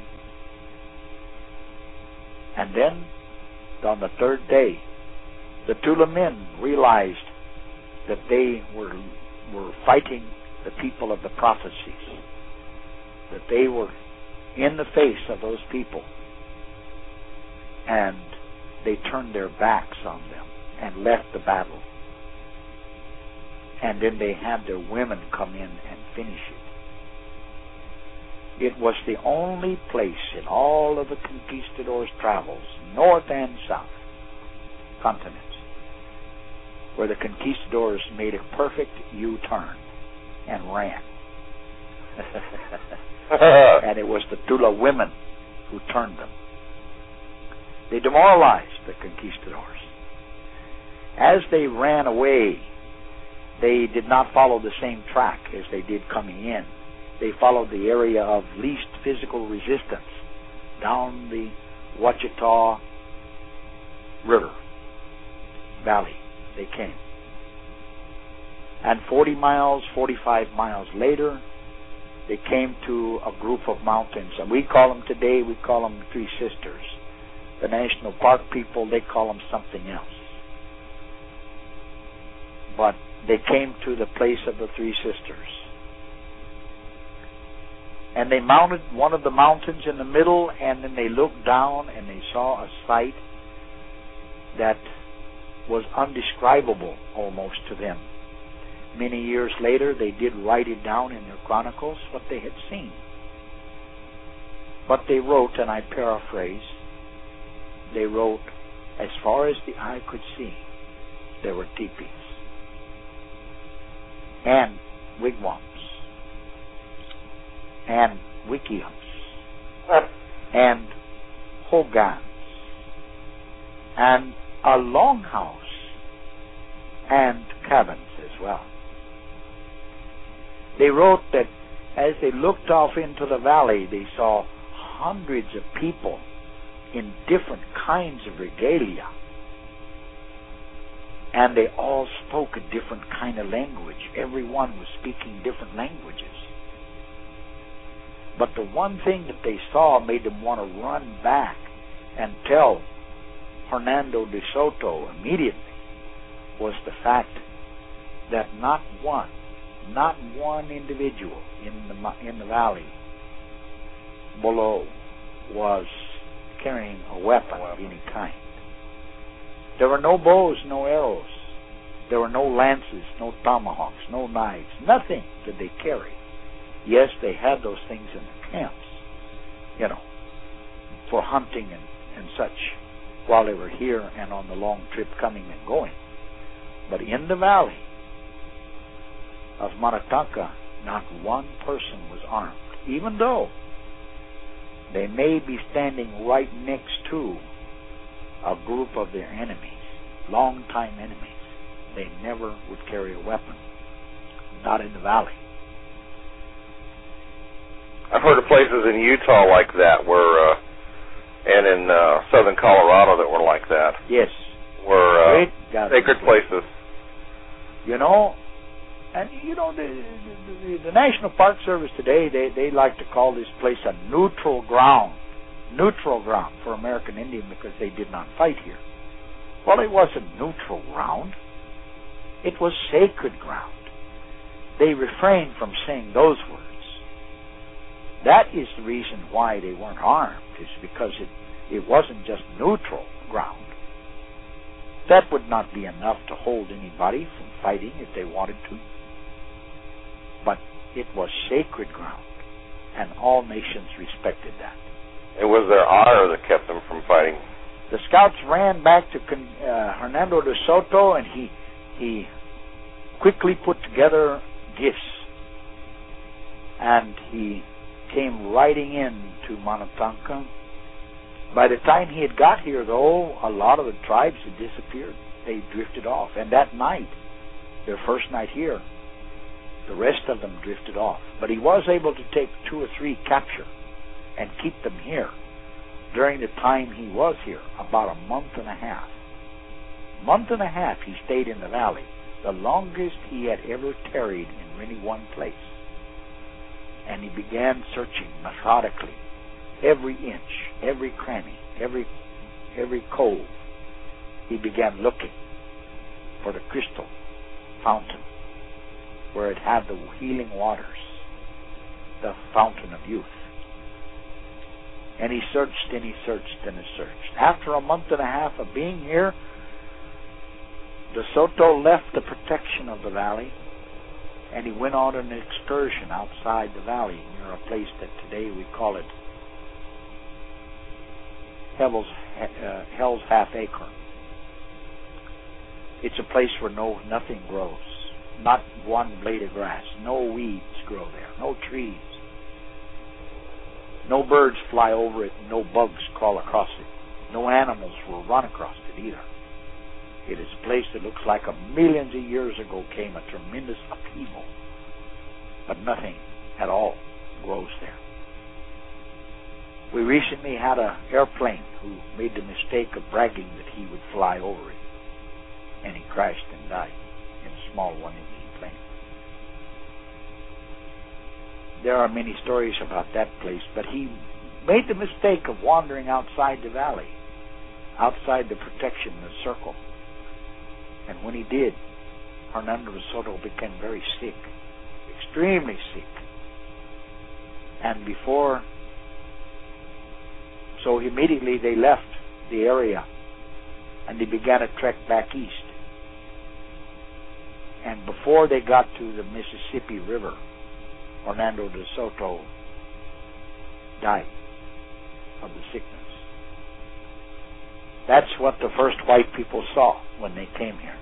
And then, on the third day, the Tula men realized that they were fighting the people of the prophecies, that they were in the face of those people, and they turned their backs on them and left the battle. And then they had their women come in and finish it. It was the only place in all of the conquistadors' travels, north and south, continents, where the conquistadors made a perfect U-turn and ran. And it was the Tula women who turned them. They demoralized the conquistadors. As they ran away, they did not follow the same track as they did coming in. They followed the area of least physical resistance down the Ouachita River Valley. They came. And 40 miles, 45 miles later, they came to a group of mountains. And we call them today, we call them Three Sisters. The National Park people, they call them something else. But they came to the place of the Three Sisters. And they mounted one of the mountains in the middle, and then they looked down and they saw a sight that was undescribable almost to them. Many years later, they did write it down in their chronicles, what they had seen. But they wrote, and I paraphrase, they wrote, as far as the eye could see, there were teepees and wigwams and wickiups and hogans and a longhouse and cabins as well. They wrote that as they looked off into the valley, they saw hundreds of people in different kinds of regalia, and they all spoke a different kind of language. Everyone was speaking different languages. But the one thing that they saw made them want to run back and tell Hernando de Soto immediately was the fact that not one individual in the valley below was carrying a weapon of any kind. There were no bows, no arrows. There were no lances, no tomahawks, no knives. Nothing did they carry. Yes, they had those things in the camps, for hunting and such while they were here and on the long trip coming and going. But in the valley of Monotonka, not one person was armed, even though they may be standing right next to a group of their enemies, long-time enemies. They never would carry a weapon, not in the valley. I've heard of places in Utah like that, and in southern Colorado that were like that. Yes. Were sacred places. The National Park Service today, they like to call this place a neutral ground for American Indian because they did not fight here. Well, it wasn't neutral ground. It was sacred ground. They refrained from saying those words. That is the reason why they weren't armed, is because it wasn't just neutral ground. That would not be enough to hold anybody from fighting if they wanted to. It was sacred ground, and all nations respected that. It was their honor that kept them from fighting. The scouts ran back to Hernando de Soto, and he quickly put together gifts, and he came riding in to Monotanka. By the time he had got here, though, a lot of the tribes had disappeared. They drifted off, and that night, their first night here, the rest of them drifted off. But he was able to take 2 or 3 capture and keep them here during the time he was here, about a month and a half. Month and a half he stayed in the valley, the longest he had ever tarried in any one place. And he began searching methodically, every inch, every cranny, every cove. He began looking for the crystal fountain where it had the healing waters, the fountain of youth. And he searched and he searched and he searched. After a month and a half of being here, De Soto left the protection of the valley and he went on an excursion outside the valley near a place that today we call it Hell's Half Acre. It's a place where nothing grows, not one blade of grass, no weeds grow there, no trees. No birds fly over it, no bugs crawl across it, no animals will run across it either. It is a place that looks like millions of years ago came a tremendous upheaval, but nothing at all grows there. We recently had an airplane who made the mistake of bragging that he would fly over it, and he crashed and died in a small one-engine plane. There are many stories about that place, but he made the mistake of wandering outside the valley, outside the protection, the circle. And when he did, Hernando de Soto became very sick, extremely sick. And so immediately they left the area and they began a trek back east. And before they got to the Mississippi River, Hernando de Soto died of the sickness. That's what the first white people saw when they came here.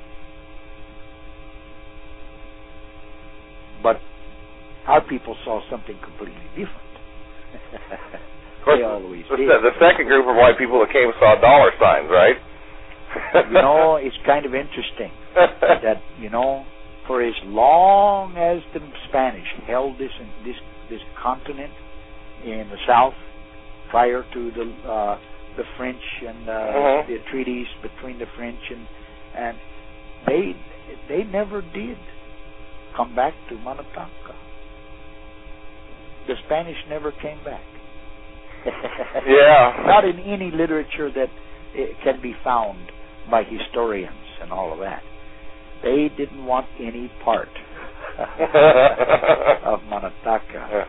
But our people saw something completely different. They always did. The second group of white people that came saw dollar signs, right? It's kind of interesting that, for as long as the Spanish held this continent in the south, prior to the French and the treaties between the French and they never did come back to Monotanka. The Spanish never came back. Yeah. Not in any literature that can be found by historians and all of that. They didn't want any part of Monotanka.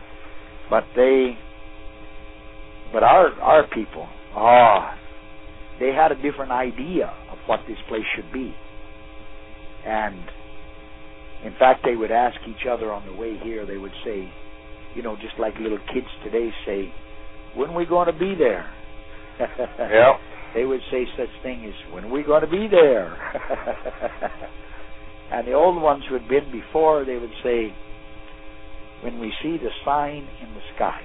But our people, they had a different idea of what this place should be. And in fact, they would ask each other on the way here, they would say, just like little kids today say, when are we going to be there? Yeah. They would say such thing as, when are we going to be there? And the old ones who had been before, they would say, when we see the sign in the sky.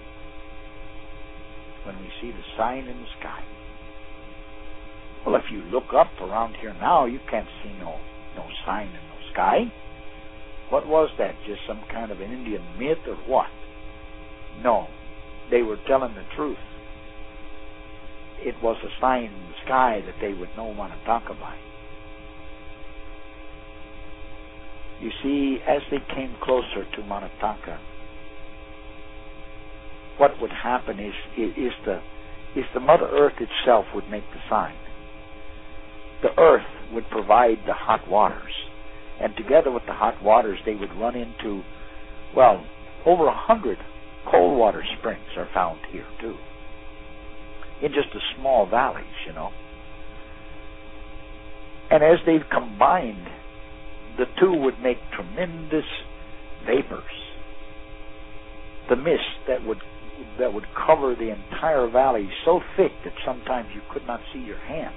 When we see the sign in the sky. Well, if you look up around here now, you can't see no sign in the sky. What was that? Just some kind of an Indian myth or what? No, they were telling the truth. It was a sign in the sky that they would know Monotanka by. You see, as they came closer to Monotanka, what would happen is the Mother Earth itself would make the sign. The earth would provide the hot waters, and together with the hot waters, they would run into, over 100 cold water springs are found here too, in just the small valleys, And as they've combined, the two would make tremendous vapors, the mist that would cover the entire valley so thick that sometimes you could not see your hand.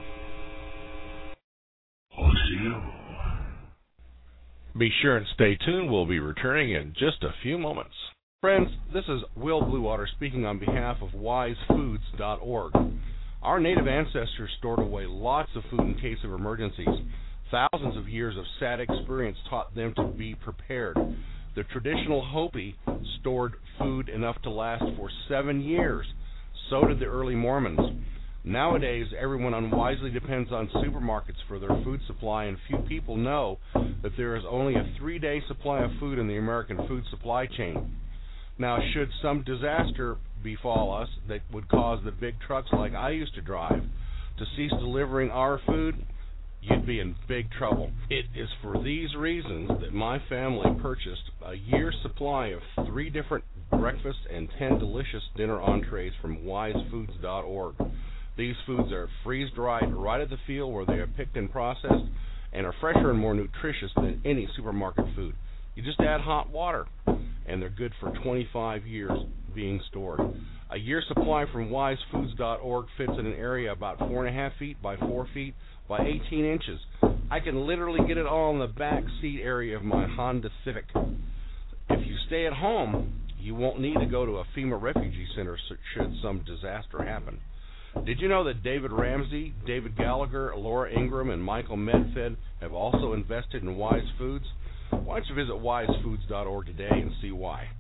Be sure and stay tuned. We'll be returning in just a few moments. Friends, this is Will Bluewater speaking on behalf of wisefoods.org. Our native ancestors stored away lots of food in case of emergencies. Thousands of years of sad experience taught them to be prepared. The traditional Hopi stored food enough to last for 7 years. So did the early Mormons. Nowadays, everyone unwisely depends on supermarkets for their food supply, and few people know that there is only a 3-day supply of food in the American food supply chain. Now, should some disaster befall us that would cause the big trucks like I used to drive to cease delivering our food, you'd be in big trouble. It is for these reasons that my family purchased a year's supply of 3 different breakfast and 10 delicious dinner entrees from wisefoods.org. These foods are freeze-dried right at the field where they are picked and processed and are fresher and more nutritious than any supermarket food. You just add hot water, and they're good for 25 years being stored. A year's supply from wisefoods.org fits in an area about 4.5 feet by 4 feet by 18 inches. I can literally get it all in the back seat area of my Honda Civic. If you stay at home, you won't need to go to a FEMA refugee center should some disaster happen. Did you know that David Ramsey, David Gallagher, Laura Ingram, and Michael Medfed have also invested in Wise Foods? Why don't you visit wisefoods.org today and see why.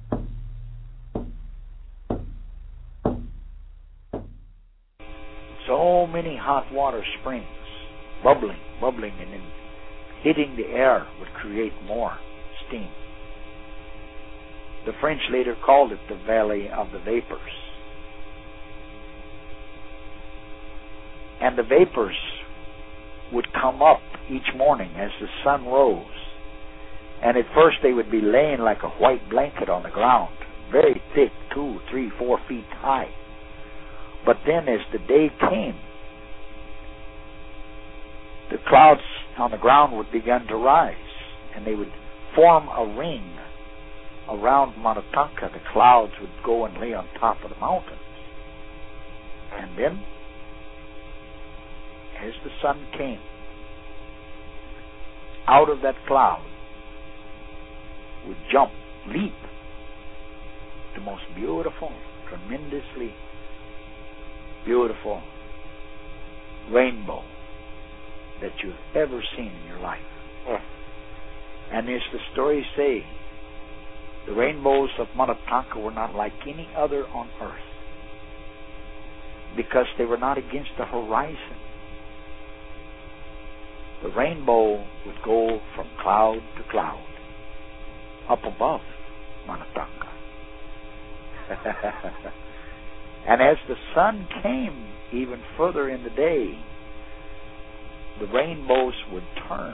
So many hot water springs, bubbling, and then hitting the air would create more steam. The French later called it the Valley of the Vapors. And the vapors would come up each morning as the sun rose. And at first they would be laying like a white blanket on the ground, very thick, 2, 3, 4 feet high. But then as the day came, the clouds on the ground would begin to rise, and they would form a ring around Monotonka. The clouds would go and lay on top of the mountains. And then, as the sun came, out of that cloud would jump, leap, the most beautiful, tremendously beautiful rainbow that you've ever seen in your life. And as the stories say, the rainbows of Monotonka were not like any other on earth because they were not against the horizon. The rainbow would go from cloud to cloud up above Monotonka. And as the sun came even further in the day, the rainbows would turn,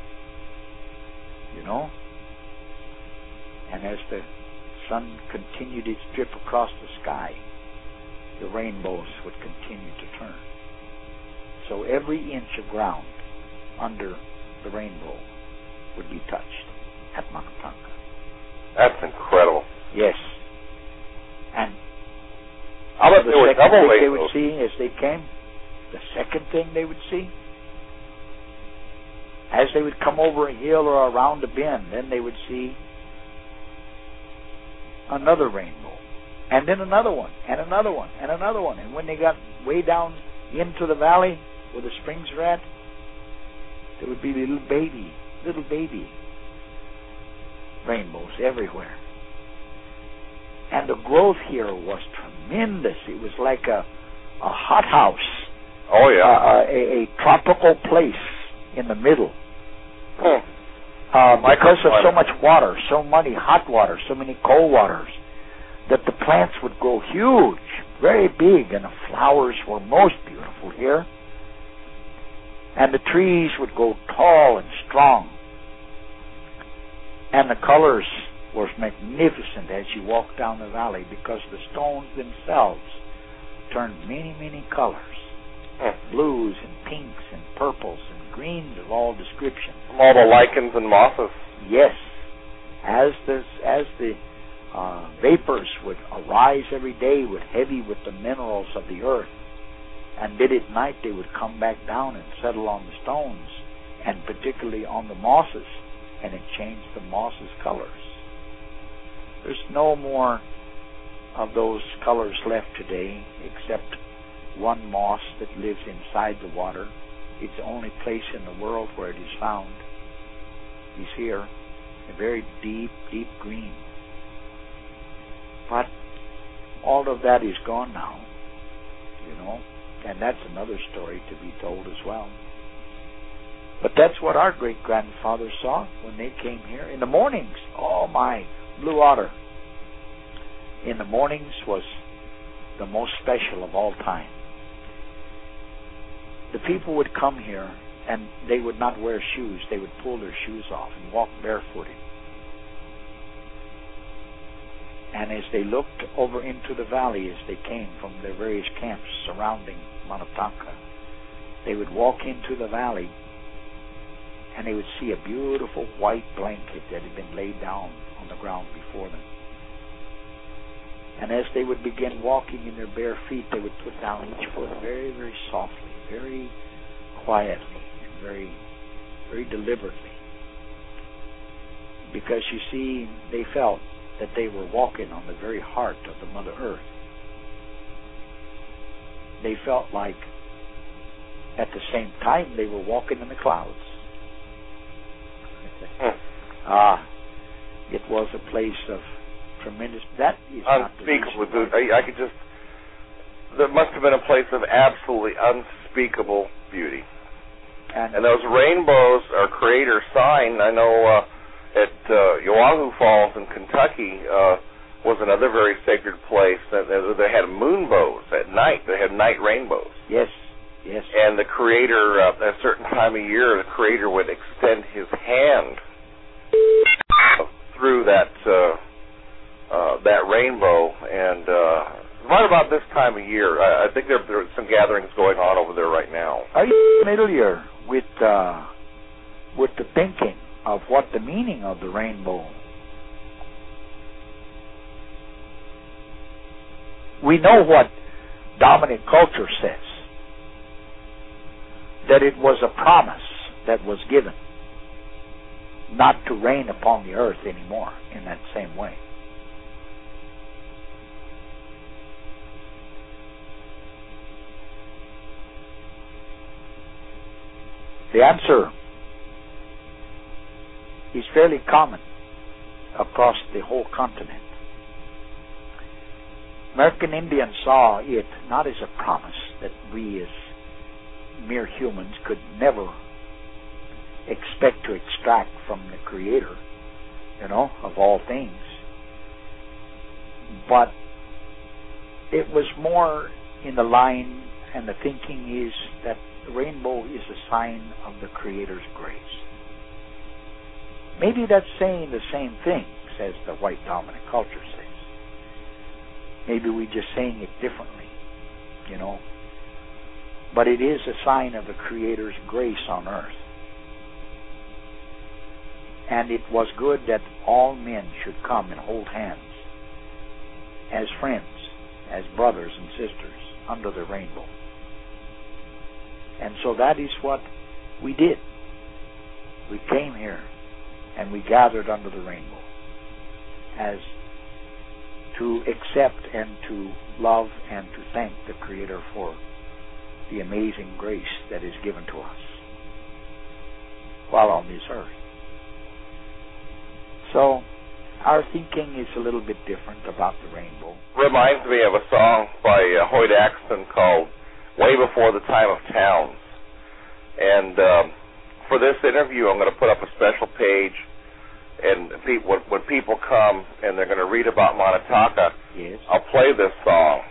you know. And as the sun continued its trip across the sky, the rainbows would continue to turn. So every inch of ground under the rainbow would be touched at Monotonka. That's incredible. Yes. And I bet the there were second double thing they rainbows. would see as they came, the second thing they would see, as they would come over a hill or around a bend, then they would see another rainbow, and then another one, and another one, and another one. And when they got way down into the valley where the springs are at, there would be little baby rainbows everywhere. And the growth here was tremendous. It was like a hothouse. Oh, yeah. A tropical place in the middle. Hmm. Because of so much water, so many hot water, so many cold waters, that the plants would grow huge, very big, and the flowers were most beautiful here. And the trees would grow tall and strong. And the colors were magnificent as you walked down the valley, because the stones themselves turned many, many colors. Blues and pinks and purples and greens of all descriptions. From all the lichens and mosses. Yes. As the vapors would arise every day heavy with the minerals of the earth, and mid at night they would come back down and settle on the stones, and particularly on the mosses, and it changed the mosses' colors. There's no more of those colors left today, except one moss that lives inside the water. It's the only place in the world where it is found. He's here, a very deep, deep green. But all of that is gone now, and that's another story to be told as well. But that's what our great-grandfathers saw when they came here. In the mornings, oh my, blue otter. In the mornings was the most special of all time. The people would come here, and they would not wear shoes. They would pull their shoes off and walk barefooted. And as they looked over into the valley, as they came from their various camps surrounding Manataka, they would walk into the valley, and they would see a beautiful white blanket that had been laid down on the ground before them. And as they would begin walking in their bare feet, they would put down each foot very, very softly, very quietly, and very, very deliberately. Because, you see, they felt that they were walking on the very heart of the Mother Earth. They felt like, at the same time, they were walking in the clouds. It was a place of tremendous... That is unspeakable. I could just... There must have been a place of absolutely unspeakable beauty. And those rainbows are Creator's sign. I know at Oahu Falls in Kentucky was another very sacred place. They had moonbows at night. They had night rainbows. Yes, yes. And the Creator, at a certain time of year, the Creator would extend His hand through that rainbow, and right about this time of year, I think there are some gatherings going on over there right now. Are you familiar with the thinking of what the meaning of the rainbow? We know what dominant culture says, that it was a promise that was given not to rain upon the earth anymore in that same way. The answer is fairly common across the whole continent. American Indians saw it not as a promise that we as mere humans could never expect to extract from the Creator, of all things. But it was more in the line, and the thinking is that the rainbow is a sign of the Creator's grace. Maybe that's saying the same thing as the white dominant culture says. Maybe we're just saying it differently, But it is a sign of the Creator's grace on earth. And it was good that all men should come and hold hands as friends, as brothers and sisters under the rainbow. And so that is what we did. We came here and we gathered under the rainbow as to accept and to love and to thank the Creator for the amazing grace that is given to us while on this earth. So our thinking is a little bit different about the rainbow. Reminds me of a song by Hoyt Axton called Way Before the Time of Towns. And for this interview, I'm going to put up a special page, and when people come and they're going to read about Manataka, yes, I'll play this song.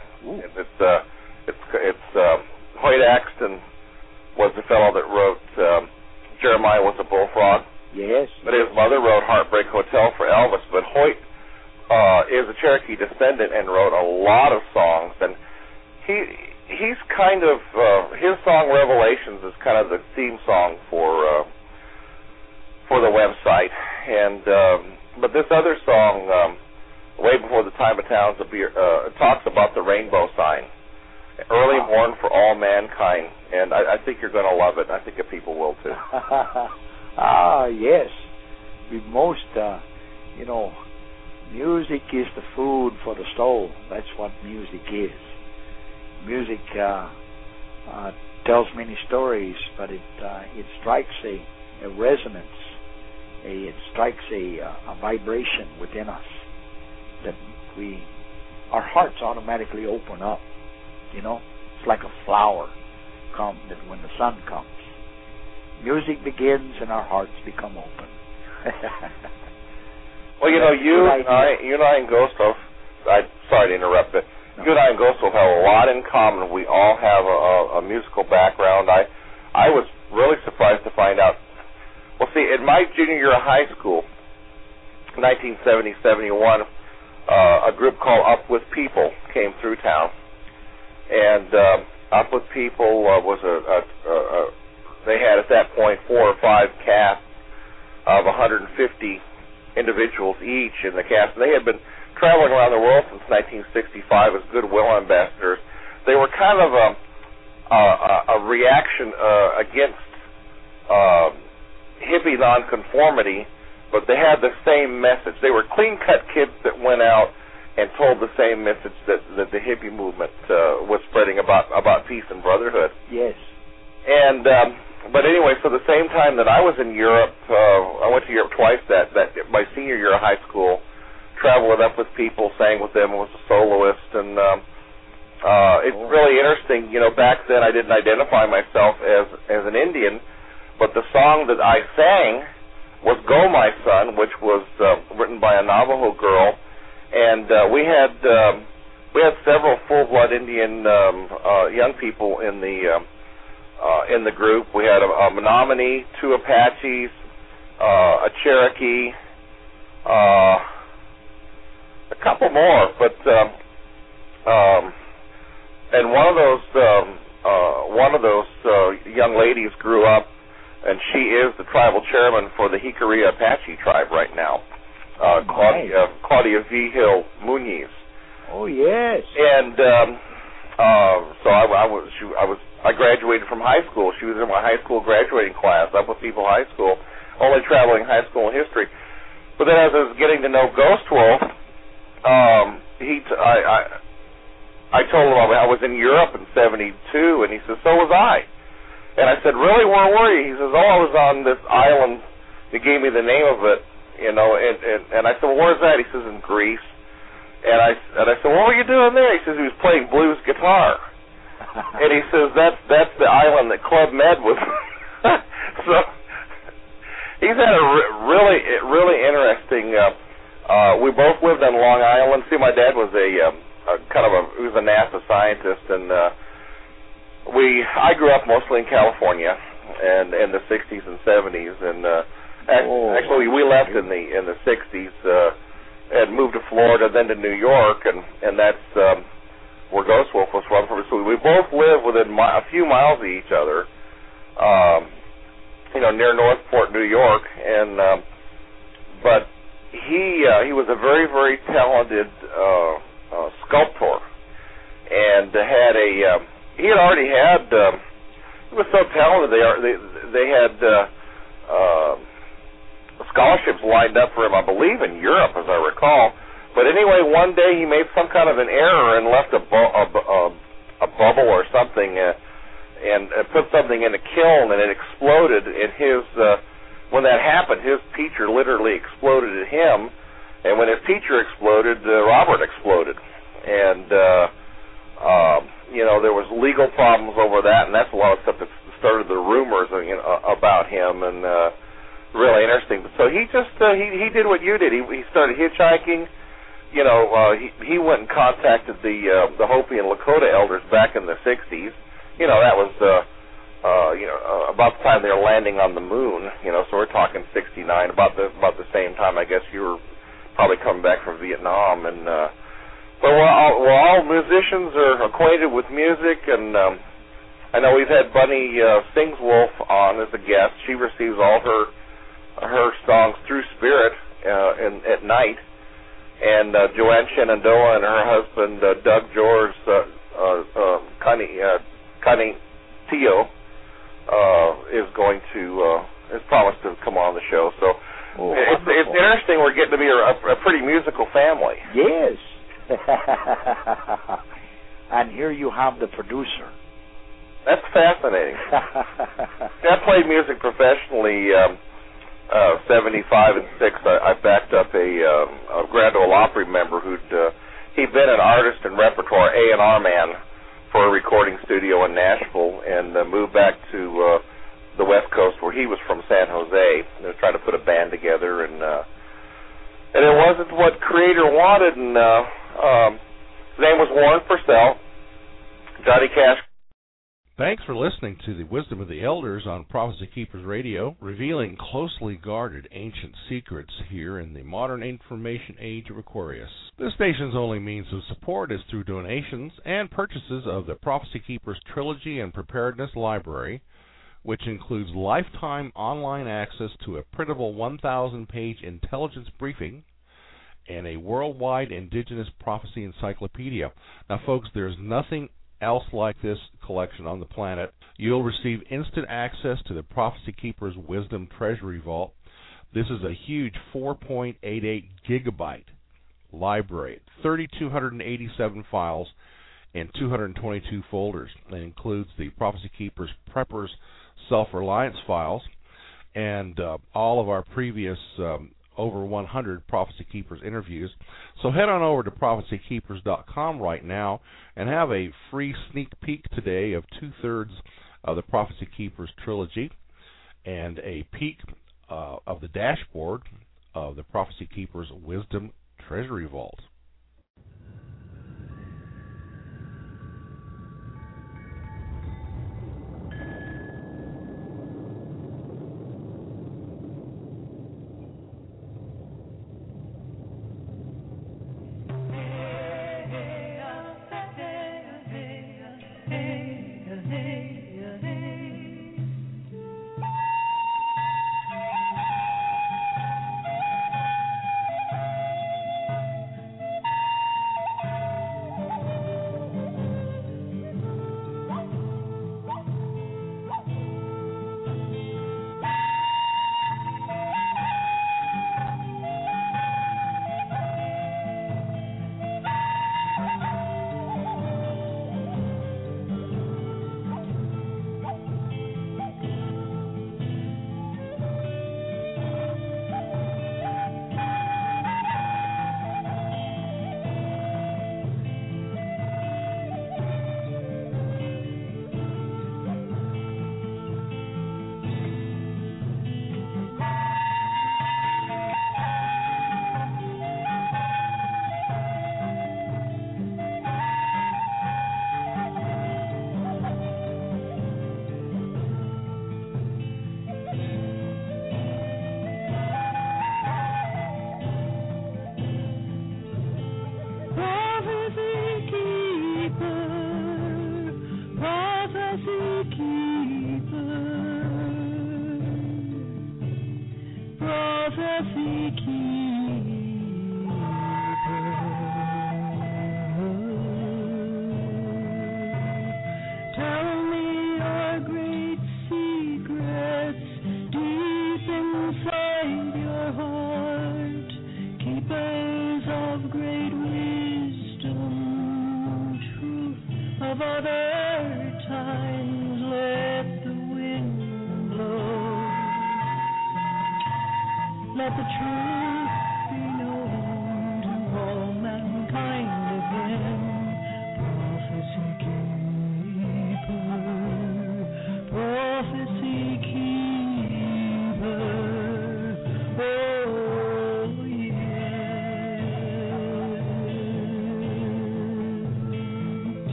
It's Hoyt Axton was the fellow that wrote Jeremiah Was a Bullfrog. Yes. But his mother wrote Heartbreak Hotel for Elvis. But Hoyt is a Cherokee descendant and wrote a lot of songs. And he's kind of his song Revelations is kind of the theme song for the website. And but this other song, way before the time of towns, talks about the rainbow sign. Early morn for all mankind. And I think you're going to love it. I think that people will, too. Yes. With most, music is the food for the soul. That's what music is. Music tells many stories, but it strikes a resonance. It strikes a vibration within us that our hearts automatically open up. It's like a flower that when the sun comes, music begins and our hearts become open. Well, you and I and Gustav, sorry to interrupt, but you and I and Gustav have a lot in common. We all have a musical background. I was really surprised to find out. Well, see, in my junior year of high school, 1970-71, a group called Up With People came through town. And Up With People was they had at that point 4 or 5 casts of 150 individuals each in the cast. And they had been traveling around the world since 1965 as goodwill ambassadors. They were kind of a reaction against hippie nonconformity, but they had the same message. They were clean-cut kids that went out and told the same message that the hippie movement was spreading about peace and brotherhood. Yes. And but anyway, so the same time that I was in Europe, I went to Europe twice. That my senior year of high school, traveled Up With People, sang with them, was a soloist, and it's really interesting. Back then I didn't identify myself as an Indian, but the song that I sang was "Go My Son," which was written by a Navajo girl. And we had several full-blood Indian young people in the group. We had a Menominee, 2 Apaches, a Cherokee, a couple more. But and one of those young ladies grew up, and she is the tribal chairman for the Jicarilla Apache tribe right now. Claudia Vigil Muniz. Oh yes. And so I graduated from high school. She was in my high school graduating class, Up With People High School, only traveling high school history. But then as I was getting to know Ghost Wolf, I told him I was in Europe in '72, and he says, so was I. And I said, really, where were you? He says, I was on this island. He gave me the name of it. And I said, well, where's that? He says, in Greece. And I said, what were you doing there? He says, he was playing blues guitar. And he says, that's the island that Club Med was. So he's had a really interesting. We both lived on Long Island. See, my dad was he was a NASA scientist, and I grew up mostly in California, and in the '60s and '70s, and. Actually, we left in the '60s and moved to Florida, then to New York, and that's where Ghost Wolf was from. So we both live within a few miles of each other, near Northport, New York. And but he was a very, very talented sculptor, and he had already had. He was so talented. They had. Scholarships lined up for him, I believe, in Europe, as I recall. But anyway, one day he made some kind of an error and left a bubble or something, and put something in a kiln, and it exploded. And when that happened, his teacher literally exploded at him, and when his teacher exploded, Robert exploded. And there was legal problems over that, and that's a lot of stuff that started the rumors about him, and. Really interesting. So he just he did what you did. He started hitchhiking. He went and contacted the Hopi and Lakota elders back in the '60s. That was about the time they were landing on the moon. So we're talking '69, about the same time I guess you were probably coming back from Vietnam. And but we're all musicians are acquainted with music, and I know we've had Bunny Sings Wolf on as a guest. She receives all her songs through Spirit at night, and Joanne Shenandoah and her husband Doug George Connie Tio is promised to come on the show. So it's interesting. We're getting to be a pretty musical family. Yes. And here you have the producer. That's fascinating. I played music professionally. 75 and 6. I backed up a Grand Ole Opry member he'd been an artist and repertoire A&R man for a recording studio in Nashville, and moved back to the West Coast, where he was from, San Jose. They were trying to put a band together, and it wasn't what Creator wanted. And his name was Warren Purcell. Johnny Cash. Thanks for listening to the Wisdom of the Elders on Prophecy Keepers Radio, revealing closely guarded ancient secrets here in the modern information age of Aquarius. This station's only means of support is through donations and purchases of the Prophecy Keepers Trilogy and Preparedness Library, which includes lifetime online access to a printable 1,000-page intelligence briefing and a worldwide indigenous prophecy encyclopedia. Now, folks, there's nothing else like this collection on the planet. You'll receive instant access to the Prophecy Keepers Wisdom Treasury Vault. This is a huge 4.88 gigabyte library, 3,287 files, and 222 folders. It includes the Prophecy Keepers Preppers Self-Reliance files and all of our previous over 100 Prophecy Keepers interviews. So head on over to prophecykeepers.com right now and have a free sneak peek today of 2/3 of the Prophecy Keepers trilogy and a peek of the dashboard of the Prophecy Keepers Wisdom Treasury Vault.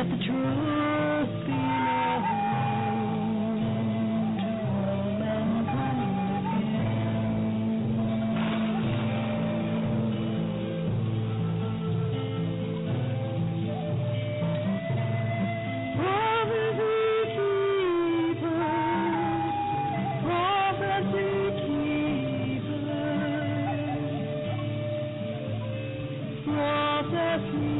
Prophecy